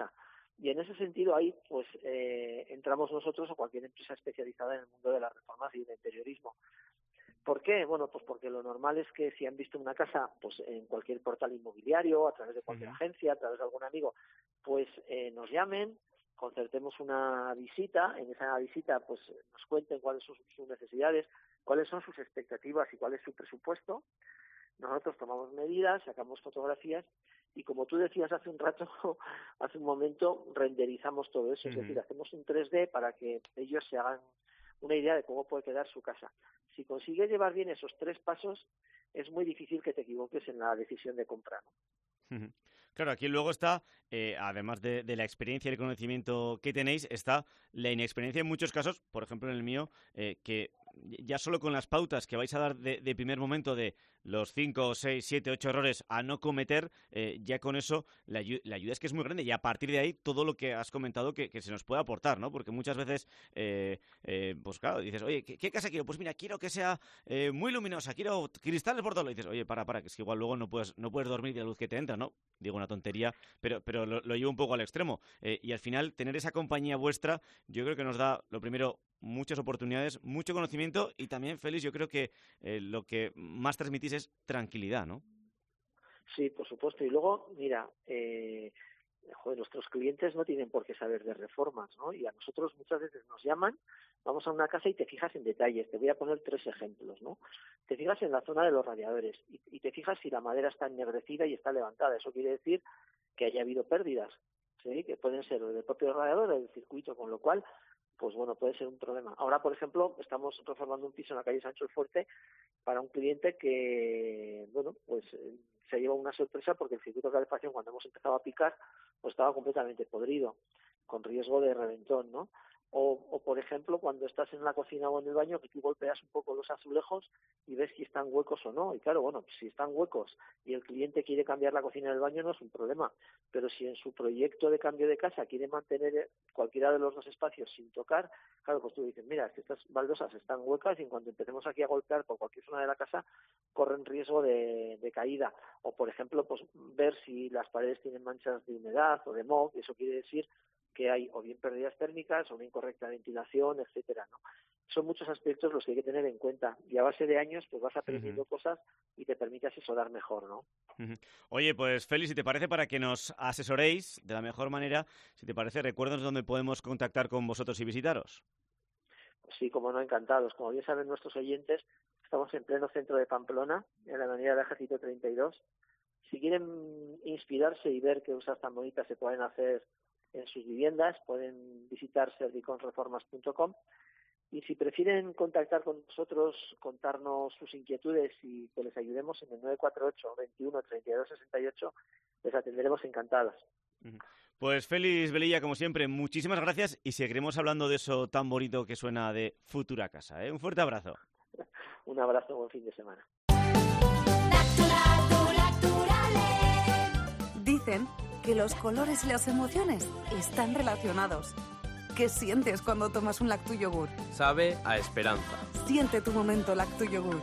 Y en ese sentido ahí pues entramos nosotros o cualquier empresa especializada en el mundo de las reformas y del interiorismo. ¿Por qué? Bueno, pues porque lo normal es que si han visto una casa pues en cualquier portal inmobiliario, a través de cualquier agencia, a través de algún amigo, pues nos llamen, concertemos una visita, en esa visita pues nos cuenten cuáles son sus necesidades, cuáles son sus expectativas y cuál es su presupuesto. Nosotros tomamos medidas, sacamos fotografías y, como tú decías hace un rato, hace un momento, renderizamos todo eso. Es decir, hacemos un 3D para que ellos se hagan una idea de cómo puede quedar su casa. Si consigues llevar bien esos 3 pasos, es muy difícil que te equivoques en la decisión de compra, ¿no? Claro, aquí luego está, además de la experiencia y el conocimiento que tenéis, está la inexperiencia en muchos casos, por ejemplo en el mío, que ya solo con las pautas que vais a dar de primer momento de los 5, 6, 7, 8 errores a no cometer, ya con eso la ayuda es que es muy grande y a partir de ahí todo lo que has comentado que se nos puede aportar, ¿no? Porque muchas veces, pues claro, dices, oye, ¿qué casa quiero? Pues mira, quiero que sea muy luminosa, quiero cristales por todo. Y dices, oye, para, que es que igual luego no puedes dormir de la luz que te entra, ¿no? Digo una tontería, pero lo llevo un poco al extremo. Y al final, tener esa compañía vuestra, yo creo que nos da, lo primero, muchas oportunidades, mucho conocimiento y también, Félix, yo creo que lo que más transmitís es tranquilidad, ¿no? Sí, por supuesto. Y luego, mira, nuestros clientes no tienen por qué saber de reformas, ¿no? Y a nosotros muchas veces nos llaman, vamos a una casa y te fijas en detalles. Te voy a poner 3 ejemplos, ¿no? Te fijas en la zona de los radiadores y te fijas si la madera está ennegrecida y está levantada. Eso quiere decir que haya habido pérdidas, ¿sí? Que pueden ser del propio radiador o del circuito, con lo cual, pues bueno, puede ser un problema. Ahora, por ejemplo, estamos reformando un piso en la calle Sancho el Fuerte para un cliente que, bueno, pues se lleva una sorpresa porque el circuito de calefacción, cuando hemos empezado a picar, pues estaba completamente podrido, con riesgo de reventón, ¿no? O, por ejemplo, cuando estás en la cocina o en el baño, que tú golpeas un poco los azulejos y ves si están huecos o no. Y claro, bueno, si están huecos y el cliente quiere cambiar la cocina del baño, no es un problema. Pero si en su proyecto de cambio de casa quiere mantener cualquiera de los 2 espacios sin tocar, claro, pues tú dices, mira, es que estas baldosas están huecas y en cuanto empecemos aquí a golpear por cualquier zona de la casa, corren riesgo de caída. O, por ejemplo, pues ver si las paredes tienen manchas de humedad o de moho, y eso quiere decir que hay o bien pérdidas térmicas o una incorrecta ventilación, etcétera, ¿no? Son muchos aspectos los que hay que tener en cuenta y a base de años pues vas aprendiendo cosas y te permite asesorar mejor, ¿no? Oye, pues Félix, si te parece, para que nos asesoréis de la mejor manera, si te parece, recuérdanos dónde podemos contactar con vosotros y visitaros. Pues sí, como no, encantados. Como bien saben nuestros oyentes, estamos en pleno centro de Pamplona, en la avenida del Ejército 32. Si quieren inspirarse y ver qué cosas tan bonitas se pueden hacer en sus viviendas, pueden visitar serviconreformas.com y si prefieren contactar con nosotros, contarnos sus inquietudes y que les ayudemos en el 948 21 32 68, les atenderemos encantados. Pues Félix Velilla, como siempre, muchísimas gracias y seguiremos hablando de eso tan bonito que suena de Futura Casa, ¿eh? Un fuerte abrazo. Un abrazo, buen fin de semana. Dicen que los colores y las emociones están relacionados. ¿Qué sientes cuando tomas un Lactoyogur? Sabe a esperanza. Siente tu momento Lactoyogur.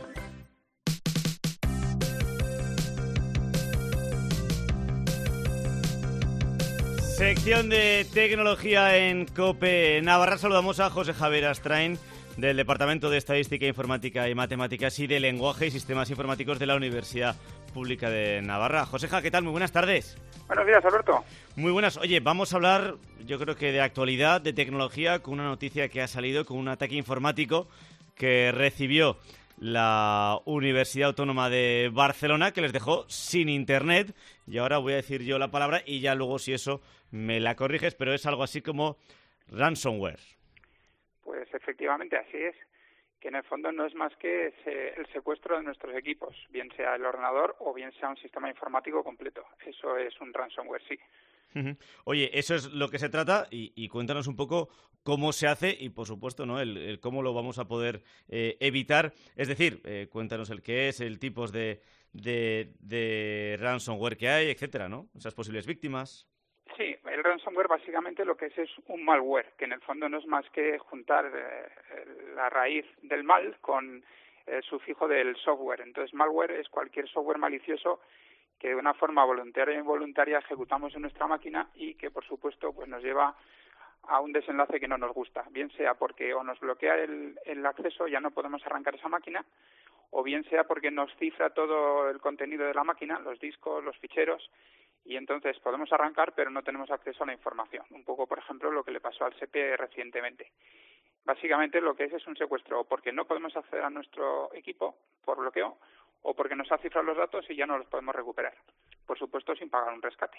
Sección de tecnología en COPE Navarra. Saludamos a José Javier Astrain, del Departamento de Estadística, Informática y Matemáticas y de Lenguaje y Sistemas Informáticos de la Universidad Pública de Navarra. Joseja, ¿qué tal? Muy buenas tardes. Buenos días, Alberto. Muy buenas. Oye, vamos a hablar, yo creo que de actualidad, de tecnología, con una noticia que ha salido con un ataque informático que recibió la Universidad Autónoma de Barcelona, que les dejó sin internet. Y ahora voy a decir yo la palabra y ya luego, si eso, me la corriges, pero es algo así como ransomware. Pues efectivamente así es, que en el fondo no es más que el secuestro de nuestros equipos, bien sea el ordenador o bien sea un sistema informático completo. Eso es un ransomware, sí. Oye, eso es lo que se trata y cuéntanos un poco cómo se hace y, por supuesto, ¿no? el cómo lo vamos a poder evitar. Es decir, cuéntanos el qué es, el tipos de ransomware que hay, etcétera, ¿no? Esas posibles víctimas. Sí, el ransomware básicamente lo que es un malware, que en el fondo no es más que juntar la raíz del mal con el sufijo del software. Entonces, malware es cualquier software malicioso que de una forma voluntaria e involuntaria ejecutamos en nuestra máquina y que, por supuesto, pues nos lleva a un desenlace que no nos gusta, bien sea porque o nos bloquea el acceso, ya no podemos arrancar esa máquina, o bien sea porque nos cifra todo el contenido de la máquina, los discos, los ficheros, y entonces podemos arrancar pero no tenemos acceso a la información. Un poco, por ejemplo, lo que le pasó al SEPE recientemente. Básicamente lo que es un secuestro, o porque no podemos acceder a nuestro equipo por bloqueo, o porque nos ha cifrado los datos y ya no los podemos recuperar. Por supuesto, sin pagar un rescate.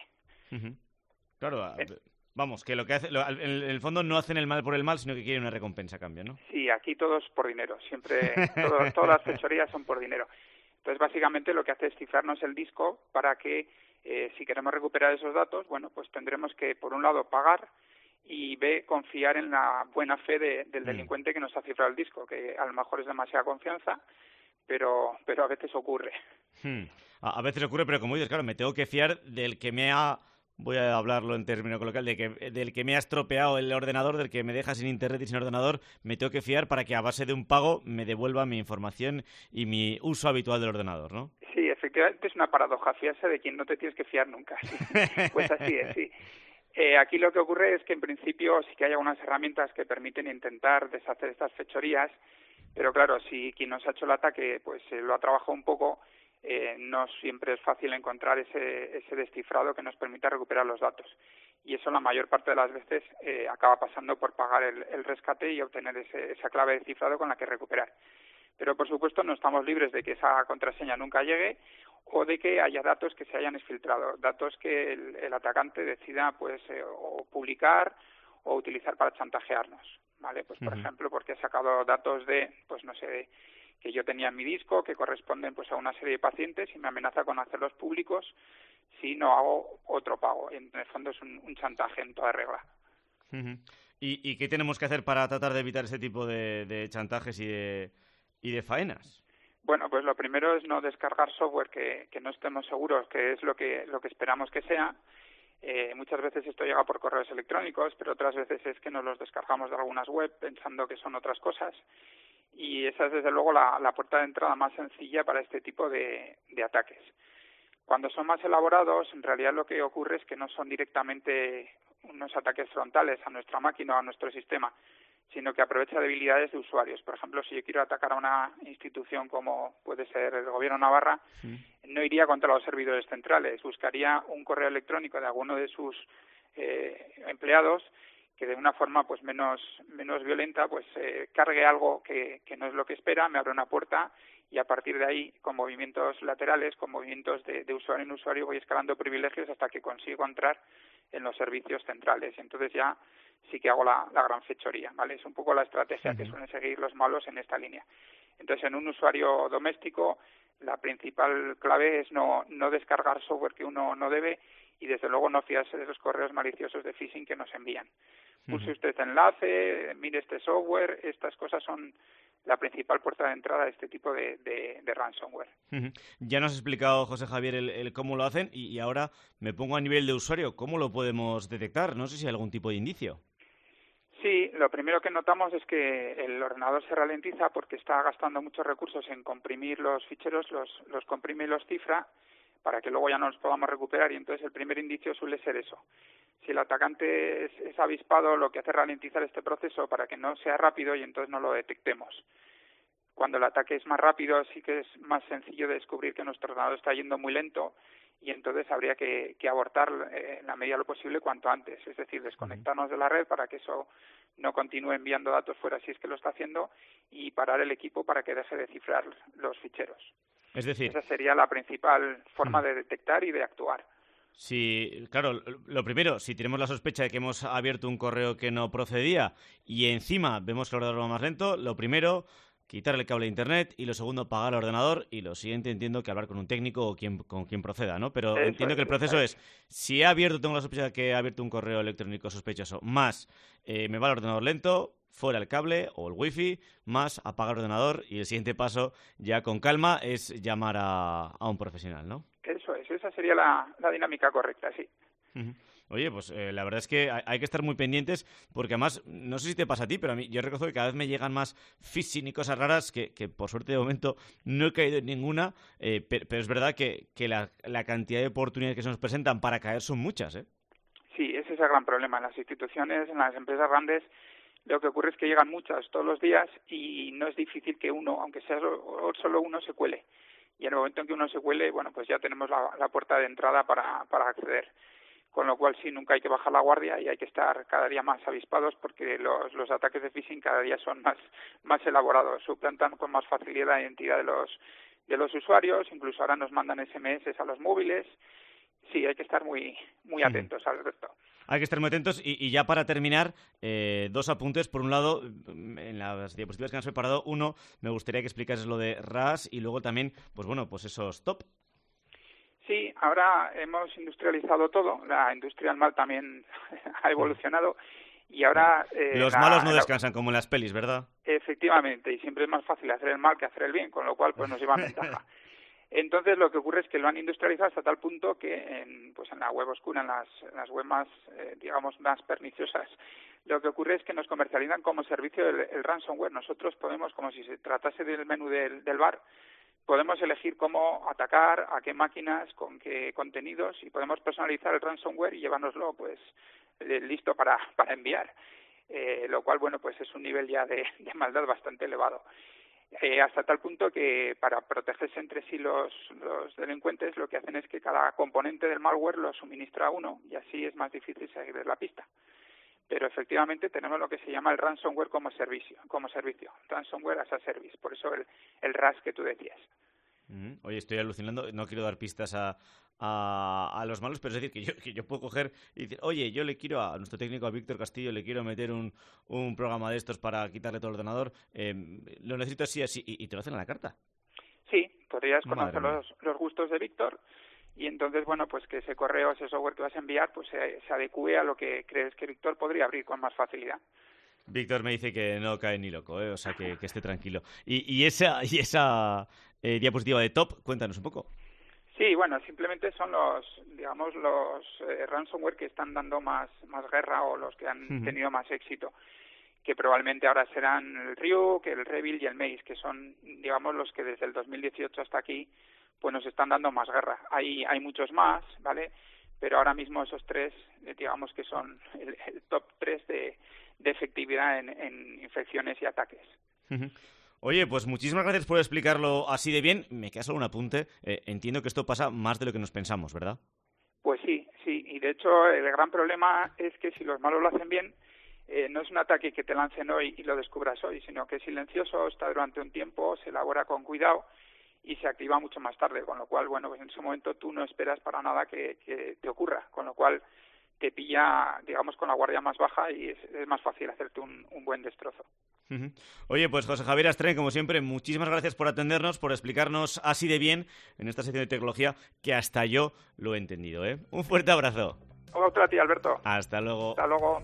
Claro, vamos, que lo que hace, en el fondo no hacen el mal por el mal, sino que quieren una recompensa a cambio, ¿no? Sí, aquí todo es por dinero. Siempre, todas las fechorías son por dinero. Entonces, básicamente lo que hace es cifrarnos el disco para que, si queremos recuperar esos datos, bueno, pues tendremos que, por un lado, pagar y B, confiar en la buena fe del delincuente que nos ha cifrado el disco, que a lo mejor es demasiada confianza, pero a veces ocurre. A veces ocurre, pero como dices, claro, me tengo que fiar del que me ha, voy a hablarlo en término coloquial, del que me ha estropeado el ordenador, del que me deja sin internet y sin ordenador, me tengo que fiar para que a base de un pago me devuelva mi información y mi uso habitual del ordenador, ¿no? Sí, efectivamente es una paradoja, fiarse de quien no te tienes que fiar nunca. Sí. Pues así es, sí. Aquí lo que ocurre es que en principio sí que hay algunas herramientas que permiten intentar deshacer estas fechorías, pero claro, si quien nos ha hecho el ataque pues lo ha trabajado un poco, no siempre es fácil encontrar ese descifrado que nos permita recuperar los datos. Y eso la mayor parte de las veces acaba pasando por pagar el rescate y obtener esa clave de cifrado con la que recuperar. Pero por supuesto no estamos libres de que esa contraseña nunca llegue o de que haya datos que se hayan exfiltrado, datos que el atacante decida pues o publicar o utilizar para chantajearnos, ¿vale? Pues por ejemplo, porque he sacado datos de, pues no sé, que yo tenía en mi disco que corresponden pues a una serie de pacientes y me amenaza con hacerlos públicos si no hago otro pago. En el fondo es un chantaje en toda regla. ¿Y qué tenemos que hacer para tratar de evitar ese tipo de chantajes y de faenas? Bueno, pues lo primero es no descargar software que no estemos seguros que es lo que esperamos que sea. Muchas veces esto llega por correos electrónicos, pero otras veces es que nos los descargamos de algunas web pensando que son otras cosas. Y esa es desde luego la puerta de entrada más sencilla para este tipo de ataques. Cuando son más elaborados, en realidad lo que ocurre es que no son directamente unos ataques frontales a nuestra máquina o a nuestro sistema, sino que aprovecha debilidades de usuarios. Por ejemplo, si yo quiero atacar a una institución como puede ser el Gobierno de Navarra, no iría contra los servidores centrales, buscaría un correo electrónico de alguno de sus empleados que de una forma pues menos violenta pues cargue algo que no es lo que espera, me abre una puerta y a partir de ahí, con movimientos laterales, con movimientos de usuario en usuario, voy escalando privilegios hasta que consigo entrar en los servicios centrales. Entonces ya sí que hago la gran fechoría, ¿vale? Es un poco la estrategia que suelen seguir los malos en esta línea. Entonces, en un usuario doméstico, la principal clave es no descargar software que uno no debe y, desde luego, no fiarse de esos correos maliciosos de phishing que nos envían. Pulse usted este enlace, mire este software, estas cosas son la principal puerta de entrada a este tipo de ransomware. Ya nos has explicado, José Javier, el cómo lo hacen y ahora me pongo a nivel de usuario. ¿Cómo lo podemos detectar? No sé si hay algún tipo de indicio. Sí, lo primero que notamos es que el ordenador se ralentiza porque está gastando muchos recursos en comprimir los ficheros, los comprime y los cifra para que luego ya no los podamos recuperar y entonces el primer indicio suele ser eso. Si el atacante es avispado, lo que hace es ralentizar este proceso para que no sea rápido y entonces no lo detectemos. Cuando el ataque es más rápido, sí que es más sencillo de descubrir que nuestro ordenador está yendo muy lento y entonces habría que abortar en la medida de lo posible cuanto antes, es decir, desconectarnos de la red para que eso no continúe enviando datos fuera si es que lo está haciendo y parar el equipo para que deje de cifrar los ficheros. Es decir, esa sería la principal forma de detectar y de actuar. Sí, claro, lo primero, si tenemos la sospecha de que hemos abierto un correo que no procedía y encima vemos que el ordenador va más lento, lo primero, quitarle el cable de internet y lo segundo, apagar el ordenador y lo siguiente entiendo que hablar con un técnico o con quien proceda, ¿no? Pero eso entiendo que el proceso es, si he abierto, tengo la sospecha de que he abierto un correo electrónico sospechoso, más me va el ordenador lento, fuera el cable o el wifi, más apagar el ordenador y el siguiente paso, ya con calma, es llamar a un profesional, ¿no? Eso es, esa sería la dinámica correcta, sí. Oye, pues la verdad es que hay que estar muy pendientes porque además, no sé si te pasa a ti, pero a mí yo reconozco que cada vez me llegan más phishing y cosas raras que por suerte de momento no he caído en ninguna, pero es verdad que la cantidad de oportunidades que se nos presentan para caer son muchas, ¿eh? Sí, ese es el gran problema. En las instituciones, en las empresas grandes, lo que ocurre es que llegan muchas todos los días y no es difícil que uno, aunque sea solo uno, se cuele. Y en el momento en que uno se cuele, bueno, pues ya tenemos la puerta de entrada para acceder. Con lo cual sí, nunca hay que bajar la guardia y hay que estar cada día más avispados porque los ataques de phishing cada día son más elaborados, suplantan con más facilidad la identidad de los usuarios, incluso ahora nos mandan SMS a los móviles. Sí, hay que estar muy atentos, Alberto. Hay que estar muy atentos y ya para terminar, 2 apuntes. Por un lado, en las diapositivas que nos he preparado, uno, me gustaría que explicases lo de RAS y luego también, pues esos top. Sí, ahora hemos industrializado todo, la industria del mal también ha evolucionado y ahora... Los malos no descansan como en las pelis, ¿verdad? Efectivamente, y siempre es más fácil hacer el mal que hacer el bien, con lo cual pues nos lleva ventaja. Entonces lo que ocurre es que lo han industrializado hasta tal punto que en la web oscura, en las web más, más perniciosas, lo que ocurre es que nos comercializan como servicio el ransomware. Nosotros podemos, como si se tratase del menú del bar, podemos elegir cómo atacar, a qué máquinas, con qué contenidos y podemos personalizar el ransomware y llevárnoslo pues listo para enviar, lo cual bueno pues es un nivel ya de maldad bastante elevado. Hasta tal punto que para protegerse entre sí los delincuentes lo que hacen es que cada componente del malware lo suministra a uno y así es más difícil seguir la pista. Pero efectivamente tenemos lo que se llama el ransomware como servicio, ransomware as a service, por eso el RAS que tú decías. Oye, estoy alucinando, no quiero dar pistas a los malos, pero es decir, que yo puedo coger y decir, oye, yo le quiero a nuestro técnico, a Víctor Castillo, le quiero meter un programa de estos para quitarle todo el ordenador, lo necesito así, y te lo hacen a la carta. Sí, podrías conocer los gustos de Víctor y entonces, bueno, pues que ese correo, ese software que vas a enviar, pues se adecue a lo que crees que Víctor podría abrir con más facilidad. Víctor me dice que no cae ni loco, o sea que esté tranquilo. Y esa diapositiva de top, cuéntanos un poco. Sí, bueno, simplemente son los ransomware que están dando más guerra o los que han tenido más éxito, que probablemente ahora serán el Ryuk, el Revil y el Maze, que son, digamos, los que desde el 2018 hasta aquí pues nos están dando más guerra. Hay muchos más, ¿vale? Pero ahora mismo esos tres, digamos que son el top 3 de efectividad en infecciones y ataques. Oye, pues muchísimas gracias por explicarlo así de bien. Me queda solo un apunte. Entiendo que esto pasa más de lo que nos pensamos, ¿verdad? Pues sí. Y de hecho el gran problema es que si los malos lo hacen bien, no es un ataque que te lancen hoy y lo descubras hoy, sino que es silencioso, está durante un tiempo, se elabora con cuidado y se activa mucho más tarde, con lo cual, bueno, pues en ese momento tú no esperas para nada que te ocurra, con lo cual te pilla, digamos, con la guardia más baja y es más fácil hacerte un buen destrozo. Oye, pues José Javier Astren, como siempre, muchísimas gracias por atendernos, por explicarnos así de bien en esta sección de tecnología que hasta yo lo he entendido, ¿eh? Un fuerte abrazo. Otro a ti, Alberto. Hasta luego. Hasta luego.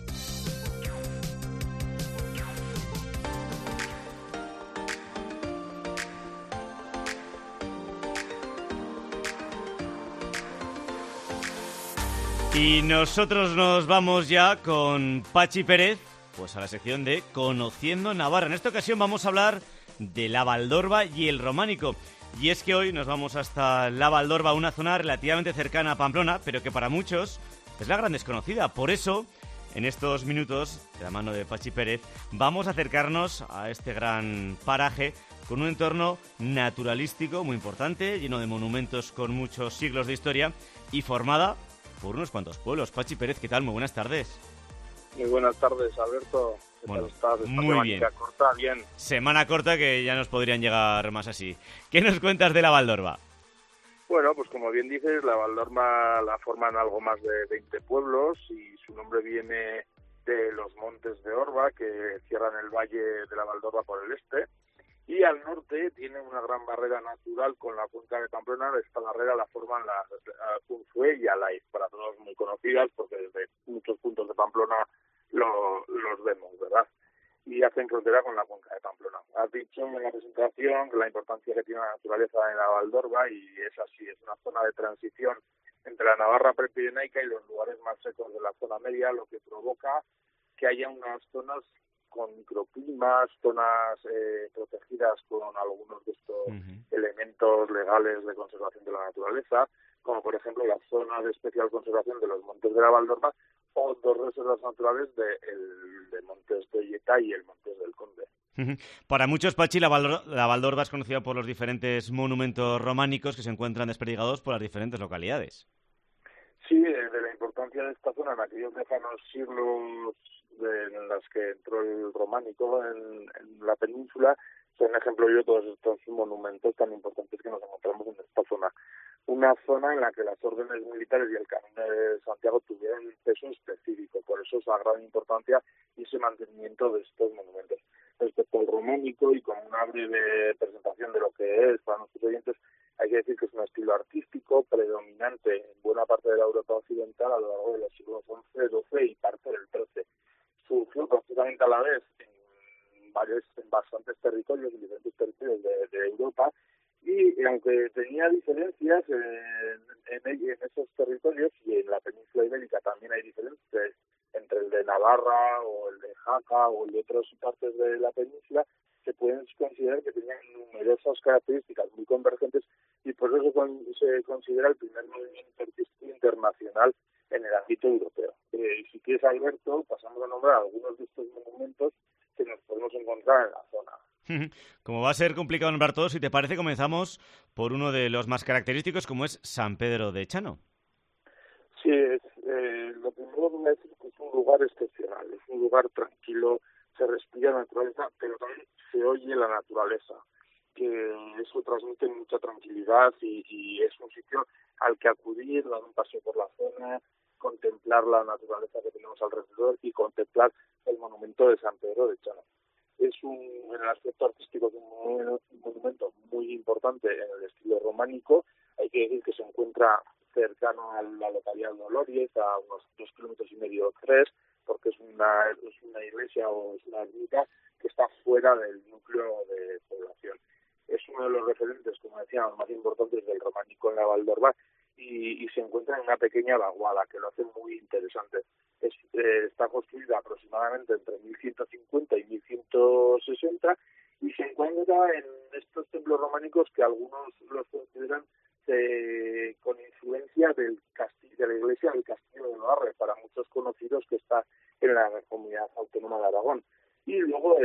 Y nosotros nos vamos ya con Pachi Pérez, pues a la sección de Conociendo Navarra. En esta ocasión vamos a hablar de la Valdorba y el Románico. Y es que hoy nos vamos hasta la Valdorba, una zona relativamente cercana a Pamplona, pero que para muchos es la gran desconocida. Por eso, en estos minutos, de la mano de Pachi Pérez, vamos a acercarnos a este gran paraje con un entorno naturalístico muy importante, lleno de monumentos con muchos siglos de historia y formada por unos cuantos pueblos. Pachi Pérez, ¿qué tal? Muy buenas tardes. Muy buenas tardes, Alberto. ¿Qué tal estás? Muy bien. Corta, bien. Semana corta que ya nos podrían llegar más así. ¿Qué nos cuentas de la Valdorba? Bueno, pues como bien dices, la Valdorba la forman algo más de 20 pueblos y su nombre viene de los montes de Orba que cierran el valle de la Valdorba por el este. Y al norte tiene una gran barrera natural con la cuenca de Pamplona. Esta barrera la forman las Unzué y Alaiz, para todos muy conocidas porque desde muchos puntos de Pamplona los vemos, ¿verdad? Y hacen frontera con la cuenca de Pamplona. Has dicho en la presentación la importancia que tiene la naturaleza en la Valdorba y es así, es una zona de transición entre entre la Navarra prepirenaica y los lugares más secos de la zona media, lo que provoca que haya unas zonas con microclimas, zonas protegidas con algunos de estos elementos legales de conservación de la naturaleza, como por ejemplo la zona de especial conservación de los Montes de la Valdorba o dos reservas naturales de Montes de Olleta y el Montes del Conde. Para muchos, Pachi, la Valdorba es conocida por los diferentes monumentos románicos que se encuentran desperdigados por las diferentes localidades. Sí, de la importancia de esta zona en aquellos lejanos siglos en las que entró el románico en la península, son ejemplo yo todos estos monumentos tan importantes que nos encontramos en esta zona. Una zona en la que las órdenes militares y el Camino de Santiago tuvieron un peso específico, por eso esa gran importancia y ese mantenimiento de estos monumentos. Respecto al románico, y como una breve presentación de lo que es para nuestros oyentes, hay que decir que es un estilo artístico predominante en buena parte de la Europa occidental a lo largo de los siglos XI, XII y parte del XIII. Surgió prácticamente a la vez en bastantes territorios, en diferentes territorios de Europa, y aunque tenía diferencias en esos territorios, y en la península ibérica también hay diferencias entre el de Navarra o el de Jaca o el de otras partes de la península, se pueden considerar que tenían numerosas características muy convergentes, y por eso se considera el primer movimiento artístico internacional en el ámbito europeo. Si quieres, Alberto, pasamos a nombrar algunos de estos monumentos que nos podemos encontrar en la zona. Como va a ser complicado nombrar todos, si te parece, comenzamos por uno de los más característicos, como es San Pedro de Chano. Sí, lo primero que voy a decir es que es un lugar excepcional, es un lugar tranquilo, se respira naturaleza, pero también se oye la naturaleza, que eso transmite mucha tranquilidad y es un sitio al que acudir, dar un paseo por la zona, contemplar la naturaleza que tenemos alrededor y contemplar el monumento de San Pedro de Chano. En el aspecto artístico, es un monumento muy importante en el estilo románico. Hay que decir que se encuentra cercano a la localidad de Olóriez, a unos 2,5 kilómetros o 3, porque es una iglesia o es una ermita que está fuera del núcleo de población. Es uno de los referentes, como decíamos, más importantes del románico en la Valdorba, y se encuentra en una pequeña vaguada, que lo hace muy interesante. Está construida aproximadamente entre 1150 y 1160 y se encuentra en estos templos románicos que algunos los consideran con influencia de la iglesia del Castillo de Navarra, para muchos conocidos, que está en la comunidad autónoma de Aragón. Y luego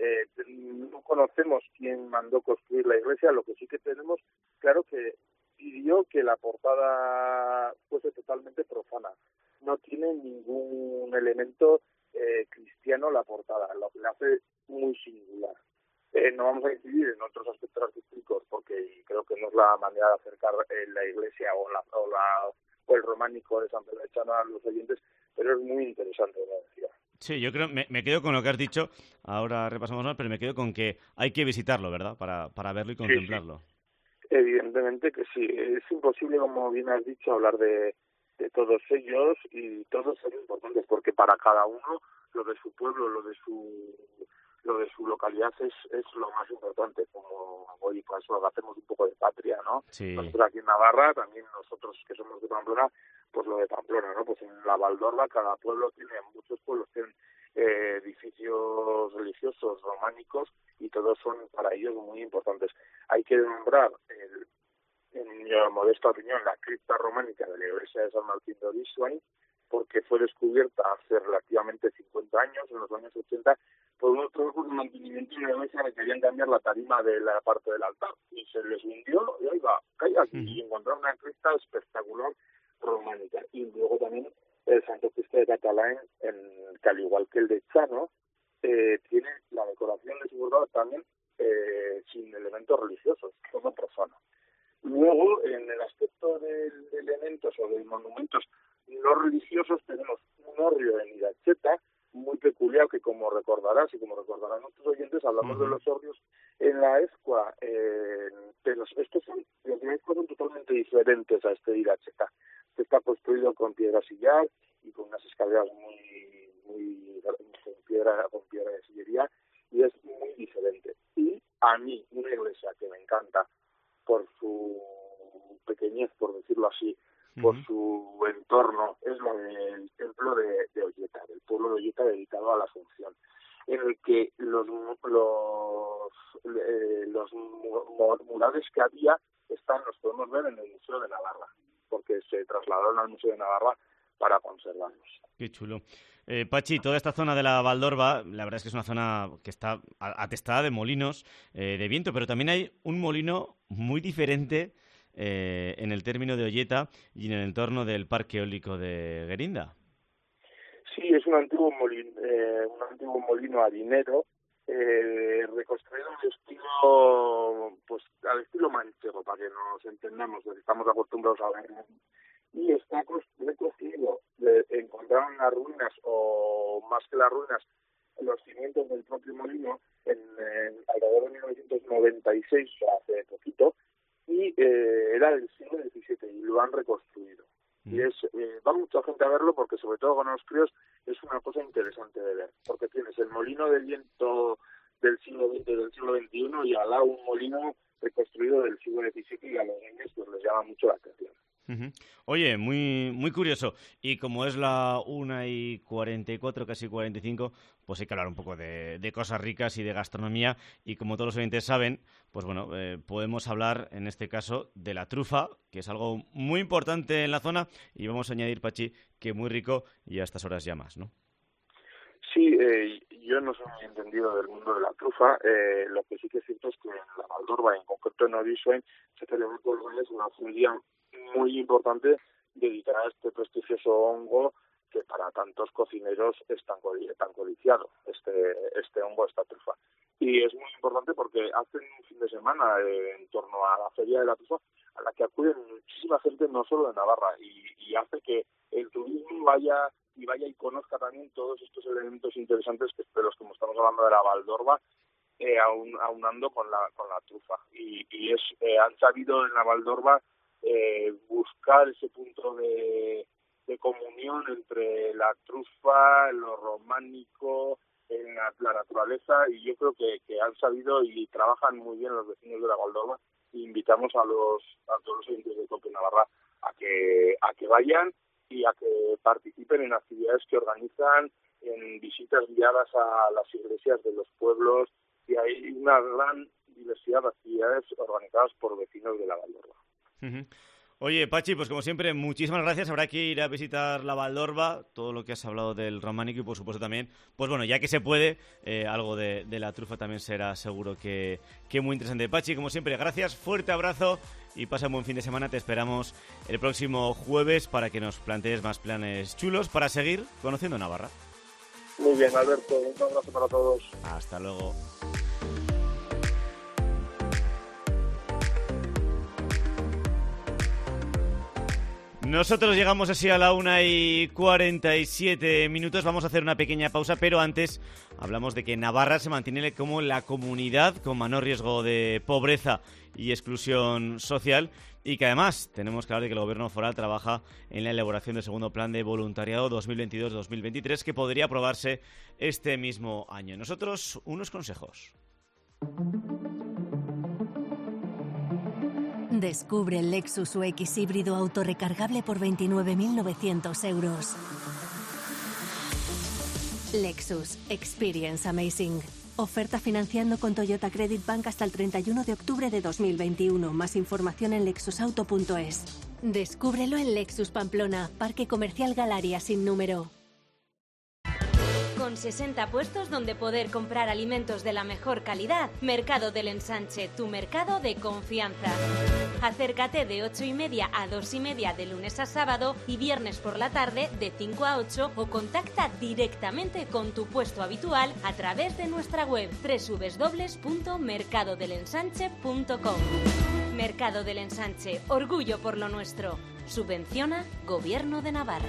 no conocemos quién mandó construir la iglesia, lo que sí que tenemos claro que pidió que la portada fuese totalmente profana. No tiene ningún elemento cristiano la portada, lo que la hace muy singular. No vamos a incidir en otros aspectos artísticos porque creo que no es la manera de acercar la iglesia o el románico de San Pedro de Chano a los oyentes, pero es muy interesante, como decía. Sí, yo creo, me quedo con lo que has dicho, ahora repasamos más, pero me quedo con que hay que visitarlo, ¿verdad?, para verlo y contemplarlo. Sí. Evidentemente que sí, es imposible, como bien has dicho, hablar de todos ellos, y todos son importantes porque para cada uno lo de su pueblo, lo de su localidad es lo más importante, como hoy por eso hacemos un poco de patria, ¿no? Sí. Nosotros aquí en Navarra, también nosotros que somos de Pamplona, pues lo de Pamplona, ¿no? Pues en la Valdorba cada pueblo muchos pueblos tienen edificios religiosos románicos y todos son para ellos muy importantes. Hay que nombrar, en mi modesta opinión, la cripta románica de la iglesia de San Martín de Orissuain, porque fue descubierta hace relativamente 50 años, en los años 80, por unos trabajos de mantenimiento de la iglesia que querían cambiar la tarima de la parte del altar, y se les hundió, y ahí va, cae aquí, y encontraron una cripta espectacular románica. Y luego también el Santo Cristo de Catalán, que al igual que el de Chano, tiene la decoración de su bordado también sin elementos religiosos, todo profano. Luego, en el aspecto de elementos o de monumentos no religiosos, tenemos un hórreo en Iracheta muy peculiar, que como recordarás y como recordarán nuestros oyentes, hablamos de los hórreos en la Escua, pero los de Escua son totalmente diferentes a este de Iracheta. Este está construido con piedra sillar y con unas escaleras muy con piedra de sillería, y es muy diferente. Y a mí, una iglesia que me encanta por su pequeñez, por decirlo así, por su entorno, es la del templo de Olleta, del pueblo de Olleta dedicado a la Asunción, en el que los murales que había los podemos ver en el Museo de Navarra, porque se trasladaron al Museo de Navarra para conservarlos. Qué chulo. Pachi, toda esta zona de la Valdorba, la verdad es que es una zona que está atestada de molinos de viento, pero también hay un molino muy diferente en el término de Olleta y en el entorno del Parque Eólico de Guerinda. Sí, es un antiguo molino harinero, reconstruido al estilo manchego, para que nos entendamos, porque estamos acostumbrados a ver. Y está reconstruido. Encontraron las ruinas, o más que las ruinas, los cimientos del propio molino alrededor de 1996, o sea, hace poquito, y era del siglo XVII y lo han reconstruido. Y va mucha gente a verlo porque, sobre todo con los críos, es una cosa interesante de ver, porque tienes el molino de viento del siglo XXI y al lado un molino reconstruido del siglo XVII, y a los niños pues les llama mucho la atención. Oye, muy, muy curioso. Y como es la 1:44, casi 45, pues hay que hablar un poco de cosas ricas y de gastronomía. Y como todos los oyentes saben, pues bueno, podemos hablar en este caso de la trufa, que es algo muy importante en la zona. Y vamos a añadir, Pachi, que muy rico y a estas horas ya más, ¿no? Sí, yo no soy muy entendido del mundo de la trufa. Lo que sí que es cierto es que en la Valdorba, en concreto en Orisuen, se celebra todos los años una feria muy importante dedicada a este prestigioso hongo que para tantos cocineros es tan codiciado, este hongo, esta trufa. Y es muy importante porque hacen un fin de semana en torno a la Feria de la Trufa, a la que acude muchísima gente, no solo de Navarra, y hace que el turismo vaya y conozca también todos estos elementos interesantes de los que estamos hablando de la Valdorba, aunando con la trufa. Y han sabido en la Valdorba buscar ese punto de comunión entre la trufa, lo románico, la naturaleza, y yo creo que han sabido y trabajan muy bien los vecinos de la Valdorba. Invitamos a todos los oyentes de Cope Navarra a que vayan y a que participen en actividades que organizan, en visitas guiadas a las iglesias de los pueblos, y hay una gran diversidad de actividades organizadas por vecinos de la Valdorba. Oye, Pachi, pues como siempre, muchísimas gracias. Habrá que ir a visitar la Valdorba, todo lo que has hablado del románico y, por supuesto, también, pues bueno, ya que se puede, algo de la trufa también será seguro que muy interesante. Pachi, como siempre, gracias, fuerte abrazo y pasa un buen fin de semana. Te esperamos el próximo jueves para que nos plantees más planes chulos para seguir conociendo Navarra. Muy bien, Alberto, un abrazo para todos. Hasta luego. Nosotros llegamos así a la 1:47. Vamos a hacer una pequeña pausa, pero antes hablamos de que Navarra se mantiene como la comunidad con menor riesgo de pobreza y exclusión social, y que además tenemos que hablar de que el Gobierno foral trabaja en la elaboración del segundo plan de voluntariado 2022-2023, que podría aprobarse este mismo año. Nosotros, unos consejos. Descubre el Lexus UX híbrido autorrecargable por 29.900 euros. Lexus Experience Amazing. Oferta financiando con Toyota Credit Bank hasta el 31 de octubre de 2021. Más información en lexusauto.es. Descúbrelo en Lexus Pamplona, Parque Comercial Galaria sin número. Con 60 puestos donde poder comprar alimentos de la mejor calidad, Mercado del Ensanche, tu mercado de confianza. Acércate de 8:30 a 2:30 de lunes a sábado y viernes por la tarde de 5 a 8 o contacta directamente con tu puesto habitual a través de nuestra web www.mercadodelensanche.com. Mercado del Ensanche, orgullo por lo nuestro. Subvenciona Gobierno de Navarra.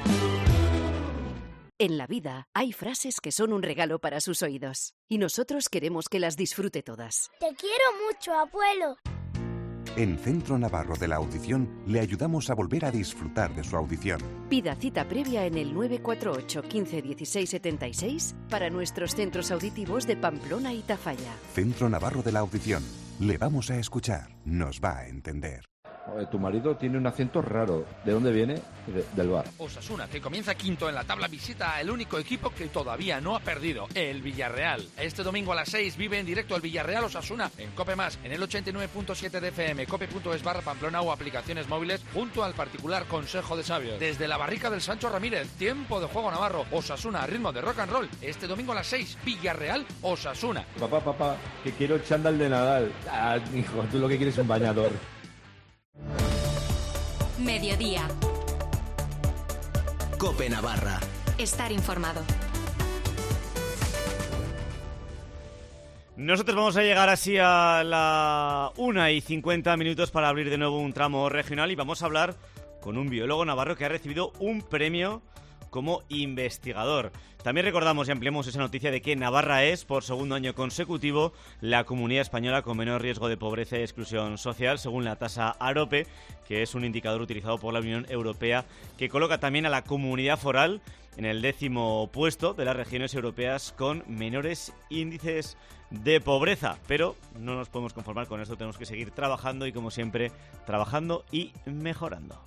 En la vida hay frases que son un regalo para sus oídos y nosotros queremos que las disfrute todas. Te quiero mucho, abuelo. En Centro Navarro de la Audición le ayudamos a volver a disfrutar de su audición. Pida cita previa en el 948 15 16 76 para nuestros centros auditivos de Pamplona y Tafalla. Centro Navarro de la Audición. Le vamos a escuchar, nos va a entender. Tu marido tiene un acento raro. ¿De dónde viene? Del bar. Osasuna, que comienza quinto en la tabla, visita el único equipo que todavía no ha perdido, el Villarreal. Este domingo a las 6 vive en directo el Villarreal Osasuna en Cope Más, en el 89.7 de FM, cope.es/Pamplona o aplicaciones móviles, junto al particular Consejo de Sabios. Desde la barrica del Sancho Ramírez, tiempo de juego navarro, Osasuna a ritmo de rock and roll. Este domingo a las 6, Villarreal Osasuna. Papá, que quiero chándal de Nadal. Hijo, tú lo que quieres es un bañador. Mediodía. Cope Navarra. Estar informado. Nosotros vamos a llegar así a la 1:50 para abrir de nuevo un tramo regional y vamos a hablar con un biólogo navarro que ha recibido un premio como investigador. También recordamos y ampliamos esa noticia de que Navarra es, por segundo año consecutivo, la comunidad española con menor riesgo de pobreza y exclusión social, según la tasa AROPE, que es un indicador utilizado por la Unión Europea, que coloca también a la comunidad foral en el 10º puesto de las regiones europeas con menores índices de pobreza. Pero no nos podemos conformar con esto, tenemos que seguir trabajando y, como siempre, trabajando y mejorando.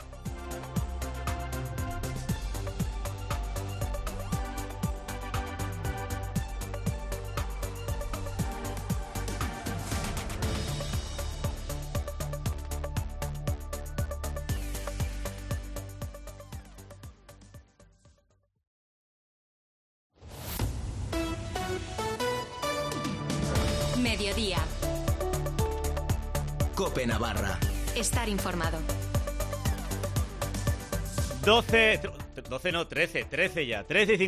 Mediodía. Cope Navarra. Estar informado. 13 ya.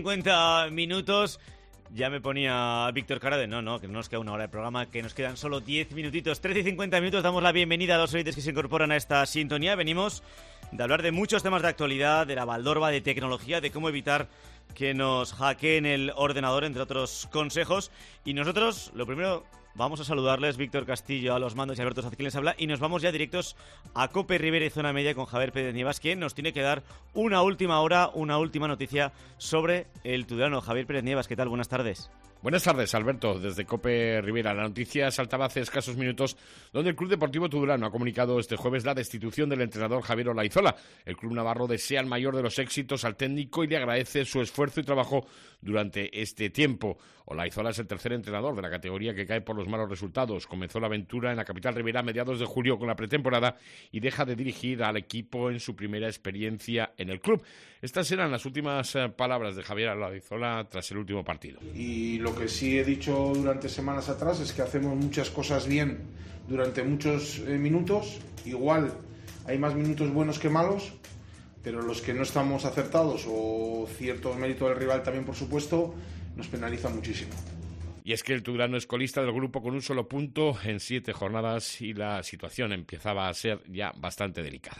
13:50. Ya me ponía Víctor cara de no, que no nos queda una hora de programa, que nos quedan solo 10 minutitos. 13:50. Damos la bienvenida a los oyentes que se incorporan a esta sintonía. Venimos de hablar de muchos temas de actualidad, de la Valdorba, de tecnología, de cómo evitar que nos hackeen el ordenador, entre otros consejos. Y nosotros, lo primero, vamos a saludarles. Víctor Castillo a los mandos y Alberto Saz, quien les habla. Y nos vamos ya directos a Cope Rivera y Zona Media con Javier Pérez Nievas, que nos tiene que dar una última hora, una última noticia sobre el Tudelano. Javier Pérez Nievas, ¿qué tal? Buenas tardes. Buenas tardes, Alberto, desde Cope Rivera. La noticia saltaba hace escasos minutos, donde el Club Deportivo Tudelano ha comunicado este jueves la destitución del entrenador Javier Olaizola. El club navarro desea el mayor de los éxitos al técnico y le agradece su esfuerzo y trabajo durante este tiempo. Olaizola es el tercer entrenador de la categoría que cae por los malos resultados. Comenzó la aventura en la capital ribera a mediados de julio con la pretemporada y deja de dirigir al equipo en su primera experiencia en el club. Estas eran las últimas palabras de Javier Olaizola tras el último partido. Y lo que sí he dicho durante semanas atrás es que hacemos muchas cosas bien durante muchos minutos. Igual hay más minutos buenos que malos, pero los que no estamos acertados o cierto mérito del rival también, por supuesto, nos penaliza muchísimo. Y es que el Tudelano es colista del grupo con un solo punto en 7 jornadas y la situación empezaba a ser ya bastante delicada.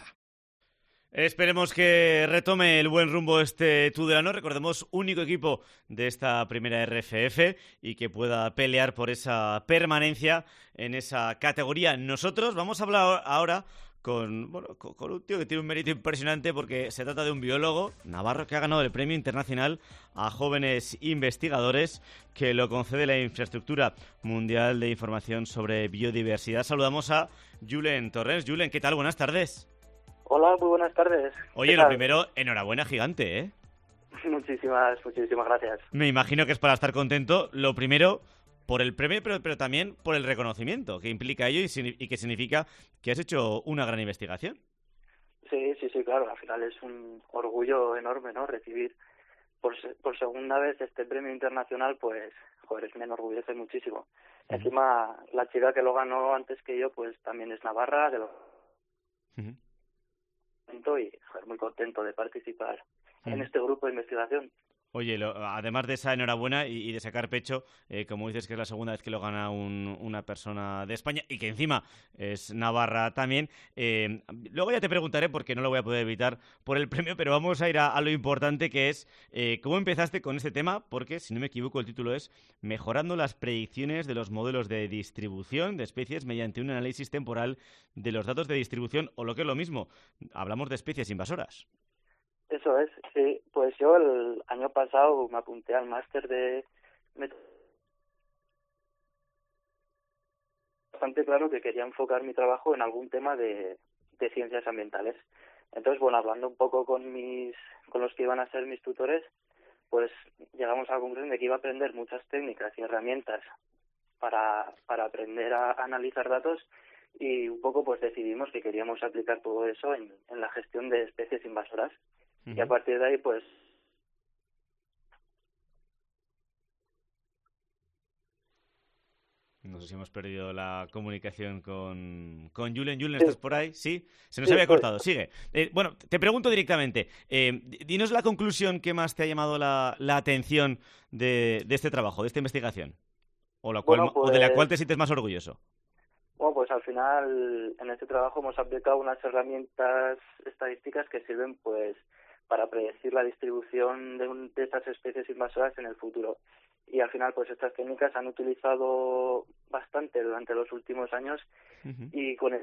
Esperemos que retome el buen rumbo este Tudelano. Recordemos, único equipo de esta primera RFF y que pueda pelear por esa permanencia en esa categoría. Nosotros vamos a hablar ahora con un tío que tiene un mérito impresionante, porque se trata de un biólogo navarro que ha ganado el Premio Internacional a Jóvenes Investigadores, que lo concede la Infraestructura Mundial de Información sobre Biodiversidad. Saludamos a Julen Torrens. Julen, ¿qué tal? Buenas tardes. Hola, muy buenas tardes. Oye, lo primero, enhorabuena gigante, ¿eh? Muchísimas gracias. Me imagino que es para estar contento. Lo primero, por el premio, pero también por el reconocimiento que implica ello y que significa que has hecho una gran investigación. Sí, claro. Al final es un orgullo enorme, ¿no? Recibir por segunda vez este premio internacional, pues, joder, me enorgullece muchísimo. Encima, la chica que lo ganó antes que yo, pues también es navarra, de y joder, muy contento de participar en este grupo de investigación. Oye, además de esa enhorabuena y de sacar pecho, como dices que es la segunda vez que lo gana una persona de España y que encima es navarra también, luego ya te preguntaré, porque no lo voy a poder evitar, por el premio, pero vamos a ir a lo importante, que es cómo empezaste con este tema, porque si no me equivoco el título es Mejorando las predicciones de los modelos de distribución de especies mediante un análisis temporal de los datos de distribución, o lo que es lo mismo, hablamos de especies invasoras. Eso es, sí. Pues yo el año pasado me apunté al máster de... Bastante claro que quería enfocar mi trabajo en algún tema de de ciencias ambientales. Entonces, bueno, hablando un poco con los que iban a ser mis tutores, pues llegamos a la conclusión de que iba a aprender muchas técnicas y herramientas para aprender a analizar datos, y un poco pues decidimos que queríamos aplicar todo eso en la gestión de especies invasoras. Y a partir de ahí pues no sé si hemos perdido la comunicación con Julen. Julen, ¿estás por ahí? Sí, se nos había cortado. Sigue. Bueno, te pregunto directamente. Dinos la conclusión que más te ha llamado la atención de este trabajo, de esta investigación. O de la cual te sientes más orgulloso. Bueno, pues al final en este trabajo hemos aplicado unas herramientas estadísticas que sirven pues para predecir la distribución de estas especies invasoras en el futuro. Y al final pues estas técnicas se han utilizado bastante durante los últimos años y con el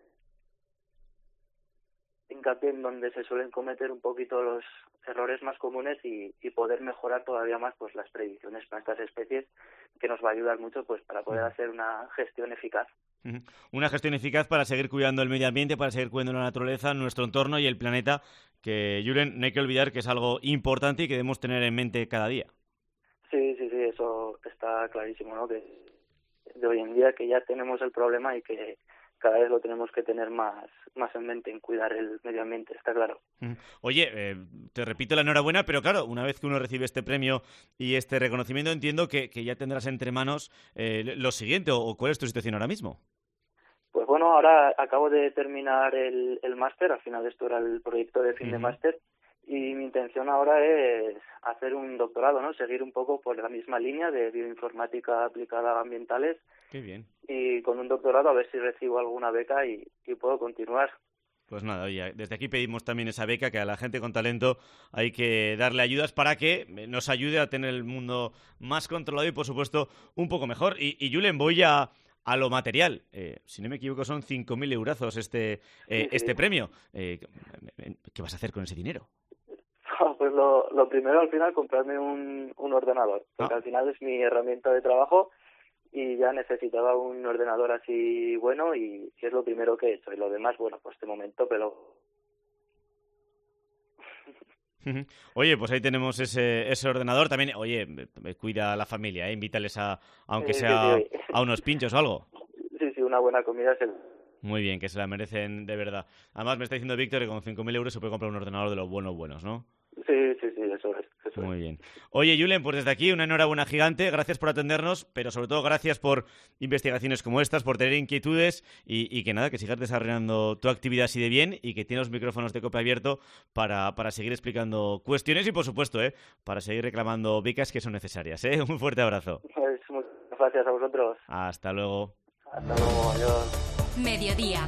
hincapié en donde se suelen cometer un poquito los errores más comunes y poder mejorar todavía más pues las predicciones para estas especies, que nos va a ayudar mucho pues para poder hacer una gestión eficaz. Una gestión eficaz para seguir cuidando el medio ambiente, para seguir cuidando la naturaleza, nuestro entorno y el planeta, que, Julen, no hay que olvidar que es algo importante y que debemos tener en mente cada día. Sí, eso está clarísimo, ¿no? Que de hoy en día que ya tenemos el problema y que cada vez lo tenemos que tener más en mente en cuidar el medio ambiente, está claro. Oye, te repito la enhorabuena, pero claro, una vez que uno recibe este premio y este reconocimiento, entiendo que ya tendrás entre manos lo siguiente, o ¿cuál es tu situación ahora mismo? Pues bueno, ahora acabo de terminar el máster, al final esto era el proyecto de fin de máster, y mi intención ahora es hacer un doctorado, ¿no? Seguir un poco por la misma línea de bioinformática aplicada a ambientales. Qué bien. Y con un doctorado a ver si recibo alguna beca y puedo continuar. Pues nada, oye, desde aquí pedimos también esa beca, que a la gente con talento hay que darle ayudas para que nos ayude a tener el mundo más controlado y, por supuesto, un poco mejor. Y Julen, voy a lo material. Si no me equivoco, son 5.000 eurazos este premio. ¿Qué vas a hacer con ese dinero? Pues lo primero, al final, comprarme un ordenador, porque al final es mi herramienta de trabajo y ya necesitaba un ordenador así bueno y es lo primero que he hecho. Y lo demás, bueno, pues de momento, pero... Oye, pues ahí tenemos ese ordenador. También, oye, cuida a la familia, invítales aunque sea a unos pinchos o algo. Sí, una buena comida es el... Muy bien, que se la merecen de verdad. Además, me está diciendo Víctor que con 5.000 euros se puede comprar un ordenador de los buenos, ¿no? Sí, eso es. Muy bien. Oye, Julen, pues desde aquí una enhorabuena gigante. Gracias por atendernos, pero sobre todo gracias por investigaciones como estas, por tener inquietudes y que nada, que sigas desarrollando tu actividad así de bien y que tienes los micrófonos de COPE abierto para seguir explicando cuestiones y, por supuesto, para seguir reclamando becas que son necesarias. Un fuerte abrazo. Pues muchas gracias a vosotros. Hasta luego. Hasta luego, adiós. Mediodía.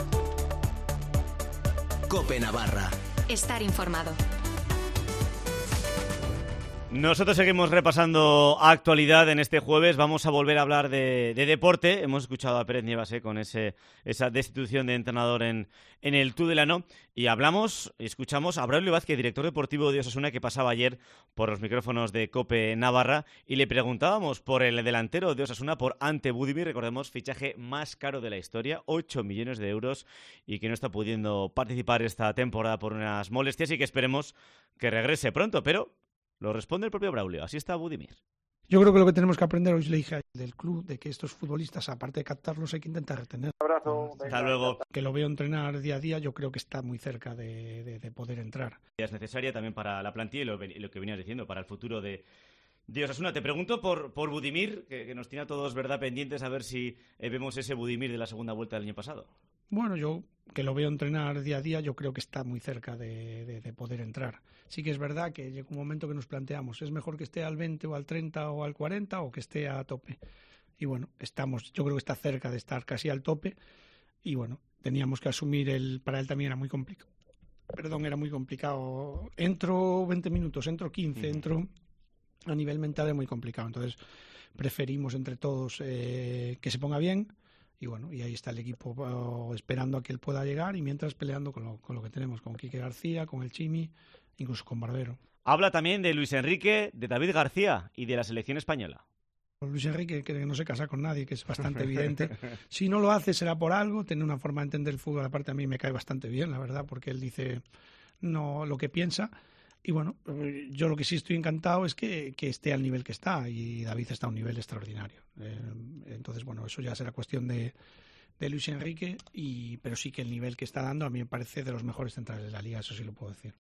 COPE Navarra. Estar informado. Nosotros seguimos repasando actualidad en este jueves. Vamos a volver a hablar de deporte. Hemos escuchado a Pérez Nievas con esa destitución de entrenador en el Tudelano. Y escuchamos a Braulio Vázquez, director deportivo de Osasuna, que pasaba ayer por los micrófonos de COPE Navarra. Y le preguntábamos por el delantero de Osasuna, por Ante Budimir. Recordemos, fichaje más caro de la historia, 8 millones de euros, y que no está pudiendo participar esta temporada por unas molestias y que esperemos que regrese pronto, pero... Lo responde el propio Braulio, así está Budimir. Yo creo que lo que tenemos que aprender, hoy le dije del club, de que estos futbolistas, aparte de captarlos, hay que intentar retener. Un abrazo. Hasta luego. Que lo veo entrenar día a día, yo creo que está muy cerca de poder entrar. Es necesaria también para la plantilla y lo que venías diciendo, para el futuro de Osasuna. Te pregunto por Budimir, que nos tiene a todos, ¿verdad?, pendientes a ver si vemos ese Budimir de la segunda vuelta del año pasado. Bueno, yo que lo veo entrenar día a día, yo creo que está muy cerca de poder entrar. Sí que es verdad que llega un momento que nos planteamos, ¿es mejor que esté al 20 o al 30 o al 40 o que esté a tope? Y bueno, yo creo que está cerca de estar casi al tope y bueno, teníamos que asumir para él también era muy complicado. Era muy complicado. Entro 20 minutos, entro 15, a nivel mental es muy complicado. Entonces preferimos entre todos que se ponga bien. Y bueno, y ahí está el equipo esperando a que él pueda llegar y mientras peleando con lo que tenemos, con Quique García, con el Chimi, incluso con Barbero. Habla también de Luis Enrique, de David García y de la selección española. Luis Enrique, que no se casa con nadie, que es bastante evidente. Si no lo hace será por algo, tiene una forma de entender el fútbol, aparte a mí me cae bastante bien, la verdad, porque él dice no lo que piensa. Y bueno, yo lo que sí estoy encantado es que esté al nivel que está, y David está a un nivel extraordinario. Entonces, bueno, eso ya será cuestión de Luis Enrique, pero sí que el nivel que está dando a mí me parece de los mejores centrales de la liga, eso sí lo puedo decir.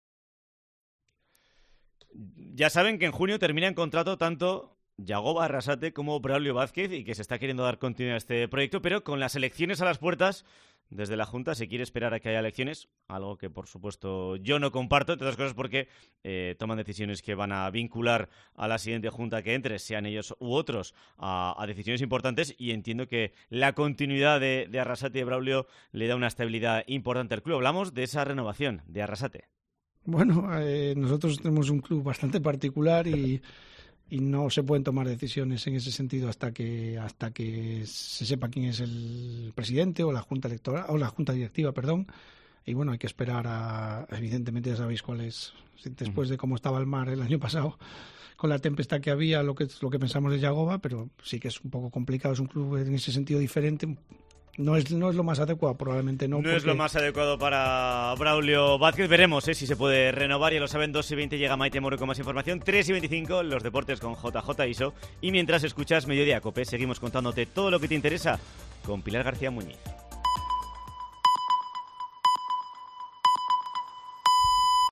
Ya saben que en junio termina en contrato tanto Yagoba Arrasate como Braulio Vázquez y que se está queriendo dar continuidad a este proyecto, pero con las elecciones a las puertas, desde la Junta se quiere esperar a que haya elecciones, algo que por supuesto yo no comparto, entre otras cosas porque toman decisiones que van a vincular a la siguiente Junta que entre, sean ellos u otros, a decisiones importantes, y entiendo que la continuidad de Arrasate y de Braulio le da una estabilidad importante al club. Hablamos de esa renovación de Arrasate. Bueno, nosotros tenemos un club bastante particular y no se pueden tomar decisiones en ese sentido hasta que se sepa quién es el presidente o la junta electoral o la junta directiva, perdón. Y bueno, hay que esperar evidentemente ya sabéis cuál es, después de cómo estaba el mar el año pasado con la tempestad que había, lo que pensamos de Yagoba, pero sí que es un poco complicado, es un club en ese sentido diferente. No es lo más adecuado, probablemente no. No es lo más adecuado para Braulio Vázquez. Veremos si se puede renovar. Ya lo saben, 2:20 llega Maite Moro con más información. 3:25 los deportes con JJ Iso. Y mientras escuchas Mediodía Cope, seguimos contándote todo lo que te interesa con Pilar García Muñiz.